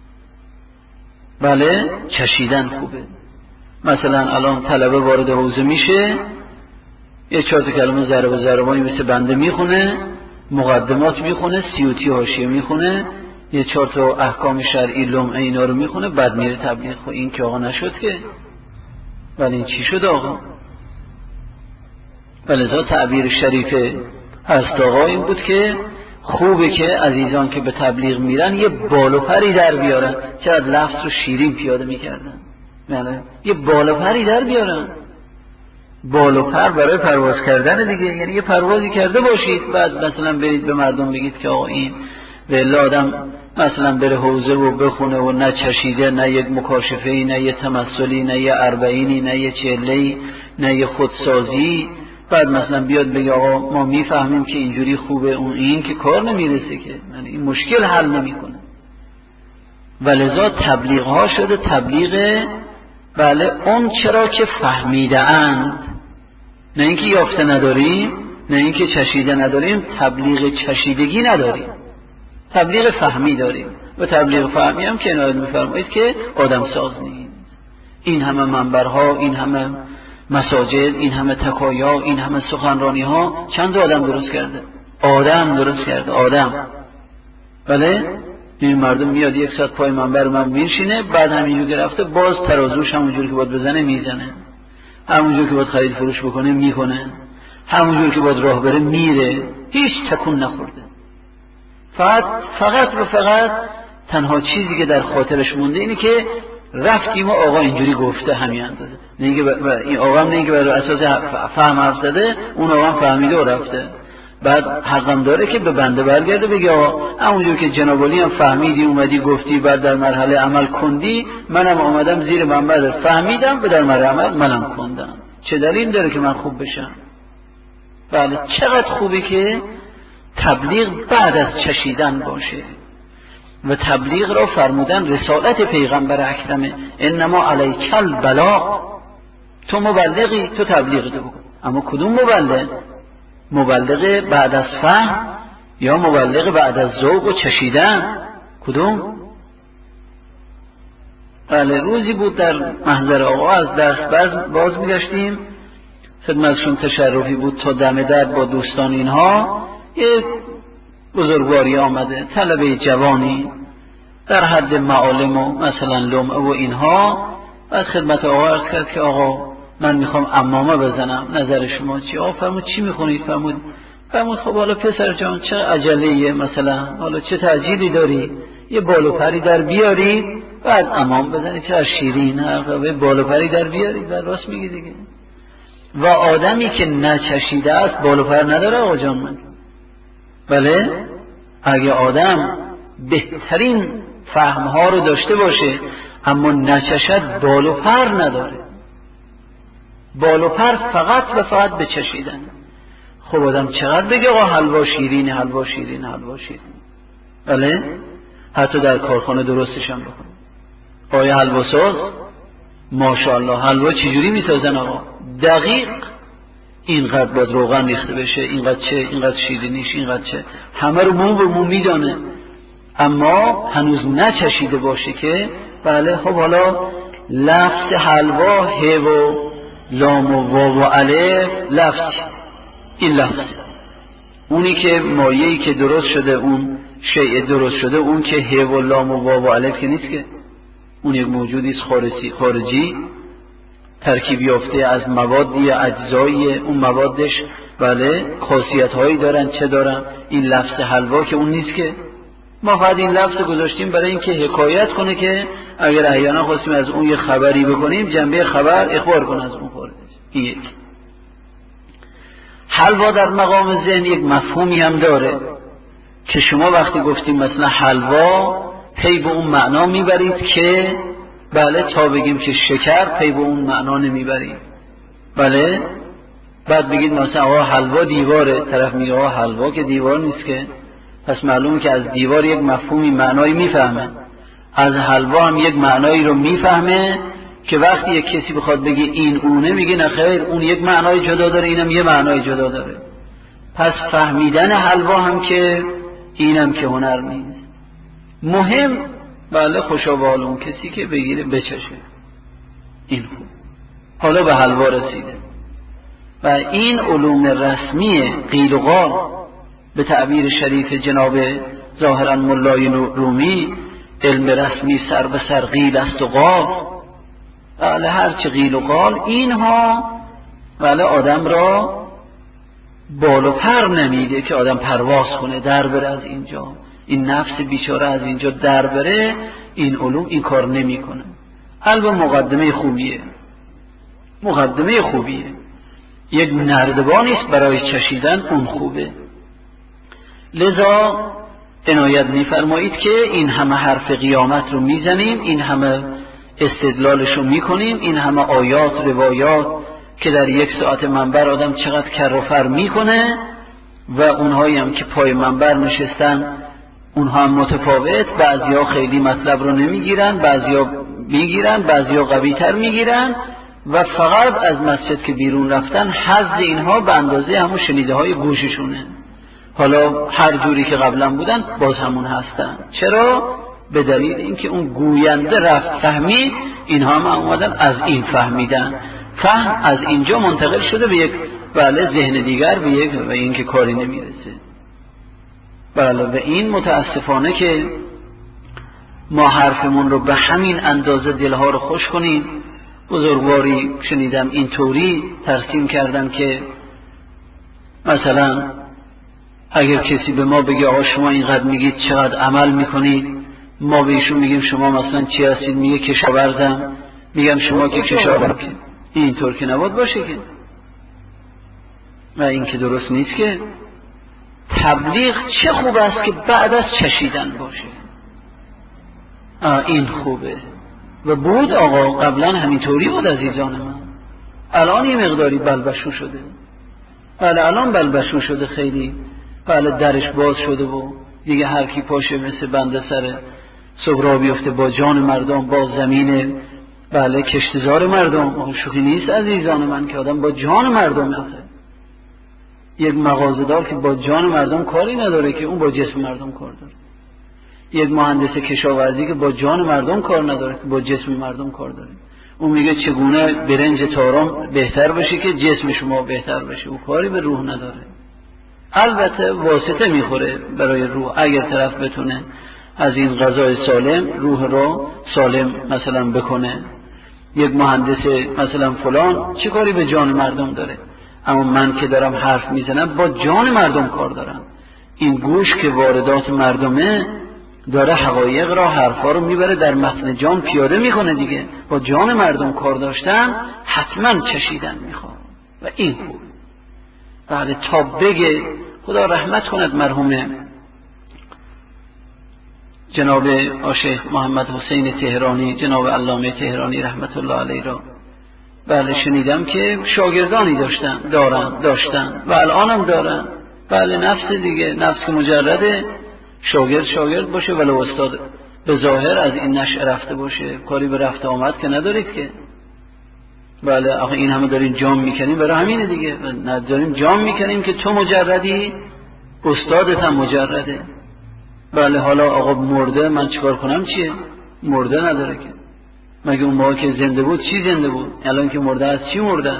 بله چشیدن خوبه. مثلا الان طلبه وارد حوزه میشه، یه 4 کلمه ضرب و ضربانی مثل بنده میخونه، مقدمات میخونه، سیوطی حاشیه میخونه، یه 4 احکام شرعی لمعه اینا رو میخونه، بعد میره تبلیغ. خب این که آقا نشد که. ولی این چی شد آقا؟ ولذا تعبیر شریف هست آقا این بود که خوبه که عزیزان که به تبلیغ میرن یه بال و پری در بیارن. چقدر لفظ رو شیرین پیاده میکردن. یعنی یه بال و پری در بیارن. بال و پر برای پرواز کردن دیگه، یعنی یه پروازی کرده باشید، بعد مثلا برید به مردم بگید که آقا این به آدم مثلا بره حوزه و بخونه و نه چشیده، نه یک مکاشفه‌ای، نه یه تمثلی، نه یه اربعینی، نه یه چهله‌ای، نه یه خودسازی، بعد مثلا بیاد بگه آقا ما میفهمیم که اینجوری خوبه، اون این که کار نمیرسه که، یعنی این مشکل حل نمیکنه. ولذا تبلیغ ها شده تبلیغ بله اون چرا که فهمیده اند، نه اینکه یافته نداریم، نه اینکه چشیده نداریم، تبلیغ چشیدگی نداریم، تبلیغ فهمی داریم. و تبلیغ فهمی هم که عنایت می‌فرمایید که آدم ساز نیست. این همه منبرها، این همه مساجد، این همه تکایا، این همه سخنرانی ها چند آدم درست کرده؟ آدم درست کرده، آدم. بله این مردم میاد 100 پای منبر من میشینه، بعد همینجور که رفته باز ترازوش همونجور که باید بزنه میزنه، همونجور که باید خرید فروش بکنه میکنه، همونجور که باید راه بره میره، هیچ تکون نخورده. فقط و فقط تنها چیزی که در خاطرش مونده اینه که رفتیم و آقا اینجوری گفته همین اندازه، نه اینکه این آقا هم نه اینکه بر اساس فهم حرف زده، اون آقا هم فهمیده و رفته. بعد حقم داره که به بنده برگرده بگه آقا همونجور که جناب علی هم فهمیدی اومدی گفتی بعد در مرحله عمل کندی، منم اومدم زیر منبر فهمیدم و در مرحله عمل منم کندم. چه دلیل داره که من خوب بشم؟ بله چقدر خوبه که تبلیغ بعد از چشیدن باشه و تبلیغ را فرمودن رسالت پیغمبر اکرمه، انما علیک البلاغ، تو مبلغی، تو تبلیغ تو بکن. اما کدوم مبلغ؟ مبلغ بعد از فهم یا مبلغ بعد از ذوق و چشیدن؟ کدوم؟ بله روزی بود در محضر آقا از درس باز میگشتیم، خدمتشون تشرفی بود تا دم در با دوستان اینها، یه بزرگواری آمده، طلبه جوانی در حد معالم و مثلا لمعه و اینها. بعد خدمت آقا عرض کرد که آقا من میخوام عمامه بزنم، نظر شما چی؟ آقا فرمود چی میخونید؟ فرمود خب حالا پسر جان چه عجله‌ایه، مثلا حالا چه تعجیلی داری؟ یه بال و پری در بیاری بعد عمام بزنی، چه شیرین حرفه، بال و پری در بیاری. در راست میگی دیگه. و آدمی که نچشیده است بال و پر نداره آقا جان من. بله اگه آدم بهترین فهمها رو داشته باشه اما نچشد بال و پر نداره. بال و پر فقط و فقط به چشیدن. خب آدم چقدر بگه آقا حلوا شیرین، حلوا شیرین، حلوا شیرین. بله حتی در کارخانه درستش هم بکنه. آیا حلوا ساز ماشاءالله حلوا چجوری میسازن آقا؟ دقیق اینقدر باید روغن ریخته بشه، اینقدر چه، اینقدر شیرینیش، اینقدر چه، همه رو مو به مو میدانه، اما هنوز نچشیده باشه که بله خب حالا لفظ حلوا ه و لام و واو و الف لفظ، این لفظ اونی که مایه‌ای که درست شده، اون شیء درست شده، اون که ه و لام و واو و الف که نیست، که اون یک موجودی است خارجی ترکیب یافته از موادی اجزایی، اون موادش بله خاصیت هایی دارن، چه دارن؟ این لفظ حلوا که اون نیست که. ما فقط این لفظ گذاشتیم برای اینکه حکایت کنه که اگر احیانا خواستیم از اون یه خبری بکنیم جنبه خبر اخبار کنه از اون خارج. این یک. حلوا در مقام ذهن یک مفهومی هم داره که شما وقتی گفتیم مثلا حلوا پی به اون معنا میبرید که بله تا بگیم که شکر پی به اون معنا نمیبرید. بله بعد بگید مثلا آقا حلوا دیواره، طرف میگه آقا حلوا که دیوار نیست که. پس معلومه که از دیوار یک مفهومی معنایی میفهمه، از حلوا هم یک معنایی رو میفهمه که وقتی یک کسی بخواد بگه این اونه میگه نه خیر اون یک معنای جدا داره اینم یه معنای جدا داره. پس فهمیدن حلوا هم که اینم که هنر نیست. مهم بله خوشا به حال اون کسی که بگیره بچشه، این خوب حالا به حلوا رسیده. و این علوم رسمی قیل و قال به تعبیر شریف جناب ظاهرا مولای رومی، علم رسمی سر به سر قیل است و قال. بله هرچه قیل و قال اینها بله آدم را بال و پر نمیده که آدم پرواز کنه در بره از اینجا، این نفس بیچاره از اینجا در بره. این علوم این کار نمی کنه. البته مقدمه خوبیه، یک نردبانی است برای چشیدن، اون خوبه. لذا عنایت می‌فرمایید که این همه حرف قیامت رو میزنیم، این همه استدلالش رو میکنیم، این همه آیات روایات که در یک ساعت منبر آدم چقدر کر و فر میکنه و اونهایی هم که پای منبر نشستن اونها هم متفاوت، بعضیا خیلی مطلب رو نمیگیرن، بعضیا میگیرن، بعضیا قوی‌تر میگیرن و فقط از مسجد که بیرون رفتن حظ اینها به اندازه همون شنیده های گوششونه. حالا هر جوری که قبلا بودن باز همون هستن. چرا؟ به دلیل اینکه اون گوینده رفت فهمید، اینها هم اومدن از این فهمیدن، فهم از اینجا منتقل شده به یک بله ذهن دیگر، به یک و این که کاری نمیرسه. بله و این متاسفانه که ما حرفمون رو به همین اندازه دلها رو خوش کنیم. بزرگواری شنیدم این طوری ترسیم کردن که مثلا اگر کسی به ما بگه آقا شما اینقدر میگید چقدر عمل میکنید، ما به ایشون میگیم شما مثلا چی هستید، میگه کشاورزم، میگم شما که کشاورز، اینطور که نباید باشه که، و این که درست نیست که. تبلیغ چه خوب است که بعد از چشیدن باشه، این خوبه. و بود آقا قبلا همینطوری بود عزیزان من. الان یه مقداری بلبشو شده، بله الان بلبشو شده خیلی، بله درش باز شده و دیگه هر کی پاشه مثل بنده سر صبرا بیفته با جان مردم، با زمین بله کشتزار مردم. شوخی نیست عزیزان من که آدم با جان مردم آخه. یک مغازه‌دار که با جان مردم کاری نداره که اون با جسم مردم کار داره. یک مهندس کشاورزی که با جان مردم کار نداره که با جسم مردم کار داره. اون میگه چگونه برنج تارم بهتر بشه که جسم شما بهتر بشه، او کاری به روح نداره. البته واسطه میخوره برای روح، اگر طرف بتونه از این غذای سالم روح رو سالم مثلا بکنه. یک مهندس مثلا فلان چه کاری به جان مردم داره، اما من که دارم حرف میزنم با جان مردم کار دارم. این گوش که واردات مردمه داره حقایق را، حرفا رو میبره در متن جان پیاده میکنه دیگه. با جان مردم کار داشتن حتما چشیدن میخواد و این خوب. بله تا بگه خدا رحمت کند مرحوم جناب شیخ محمد حسین تهرانی، جناب علامه تهرانی رحمت الله علیه را، بله شنیدم که شاگردانی داشتن و الان هم دارن. بله نفس دیگه، نفس که مجرده شاگرد باشه ولی استاد به ظاهر از این نشأه رفته باشه، کاری به رفت آمد که ندارید که. بله آخه این همه داریم جام میکنیم برای همینه دیگه، نداریم جام میکنیم که تو مجردی استادت هم مجرده. بله حالا آقا مرده من چیکار کنم؟ چیه؟ مرده نداره که، مگه اون موقع که زنده بود چی زنده بود؟ الان که مرده از چی مردن؟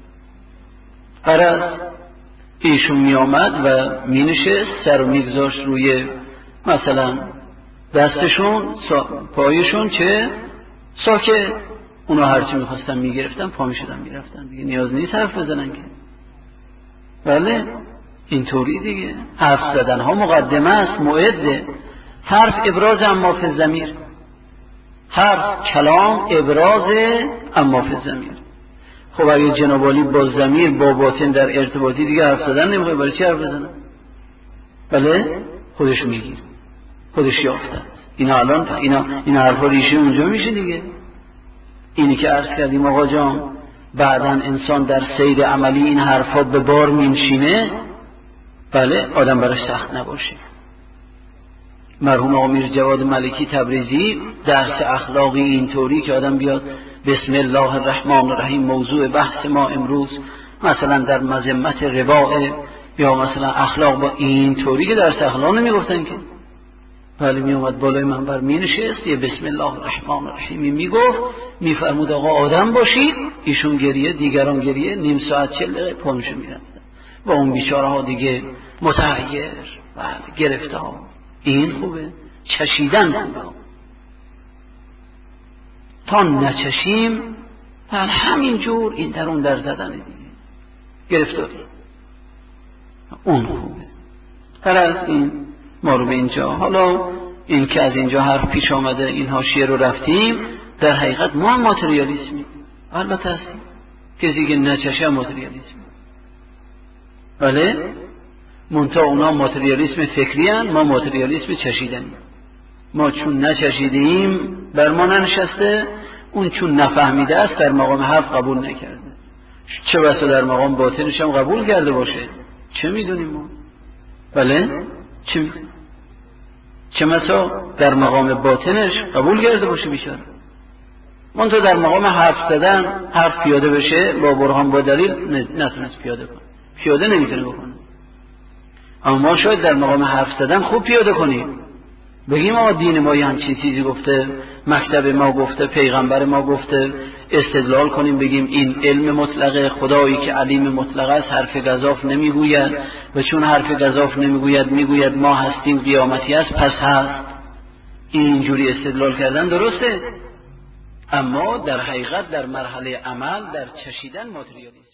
قرار ایشون می آمد و می نشست، سر رو می گذاشت روی مثلا دستشون پایشون، چه ساکت. اونا هرچی می خواستن می گرفتن پا می شدن می رفتن دیگه، نیاز نیست حرف بزنن که. بله اینطوری دیگه. حرف زدن ها مقدمه است، موعده. حرف ابراز اما فی الضمیر، حرف کلام ابراز اما فی الضمیر. خب اگه جناب عالی با ضمیر با باطن در ارتباطی دیگه حرف زدن نمیخواد، برای چی حرف بزنن؟ بله خودش میگیر، خودش یافتن. اینا الان اینا حرفا ریشه اونجا میشه دیگه. اینی که عرض کردیم آقا جان، بعداً انسان در سیر عملی این حرفا به بار میشینه، بله آدم براش سخت نباشه. مرحوم آقا میر جواد ملکی تبریزی درس اخلاقی اینطوری که آدم بیاد بسم الله الرحمن الرحیم موضوع بحث ما امروز مثلا در مذمت ربا یا مثلا اخلاق، با اینطوری که درس اخلاق نمیگفتن که. بله می اومد بالای منبر می نشست، یه بسم الله الرحمن الرحیم میگفت، میفرمود آقا آدم باشید، ایشون گریه دیگران گریه، نیم ساعت 40 دقیقه پامشو میرفتن و اون بیچاره ها دیگه متحیر بله گرفته ها. این خوبه، چشیدن خوبه. تا نچشیم بله همینجور این در اون در زدن دیگه گرفتاری، اون خوبه. هر از این ما رو به اینجا، حالا این که از اینجا حرف پیش آمده این حاشیه رو رفتیم، در حقیقت ما ماتریالیسمی البته هستیم، کسی که نچشه ماتریالیسمی. بله منتها اونا ماتریالیسم فکری هن، ما ماتریالیسم چشیدنی. ما چون نچشیدیم بر ما ننشسته، اون چون نفهمیده است در مقام حرف قبول نکرده، چه بسا در مقام باطنش هم قبول کرده باشه، چه میدونیم ما؟ بله چه مثلا در مقام باطنش قبول کرده باشه بیچاره، منتها در مقام حرف زدن حرف پیاده بشه با برهان با دلیل نتونست پیاده کنه، پیاده نمیتونه بکنه. اما ما شاید در مقام حرف زدن خوب پیاده کنیم، بگیم آقا دین ما یه همچین چیزی گفته، مکتب ما گفته، پیغمبر ما گفته، استدلال کنیم بگیم این علم مطلقه، خدایی که علیم مطلق است حرف گزاف نمیگوید و چون حرف گزاف نمیگوید میگوید ما هستیم قیامتی است پس هست. اینجوری استدلال کردن درسته، اما در حقیقت در مرحله عمل در چشیدن ماتریالیسم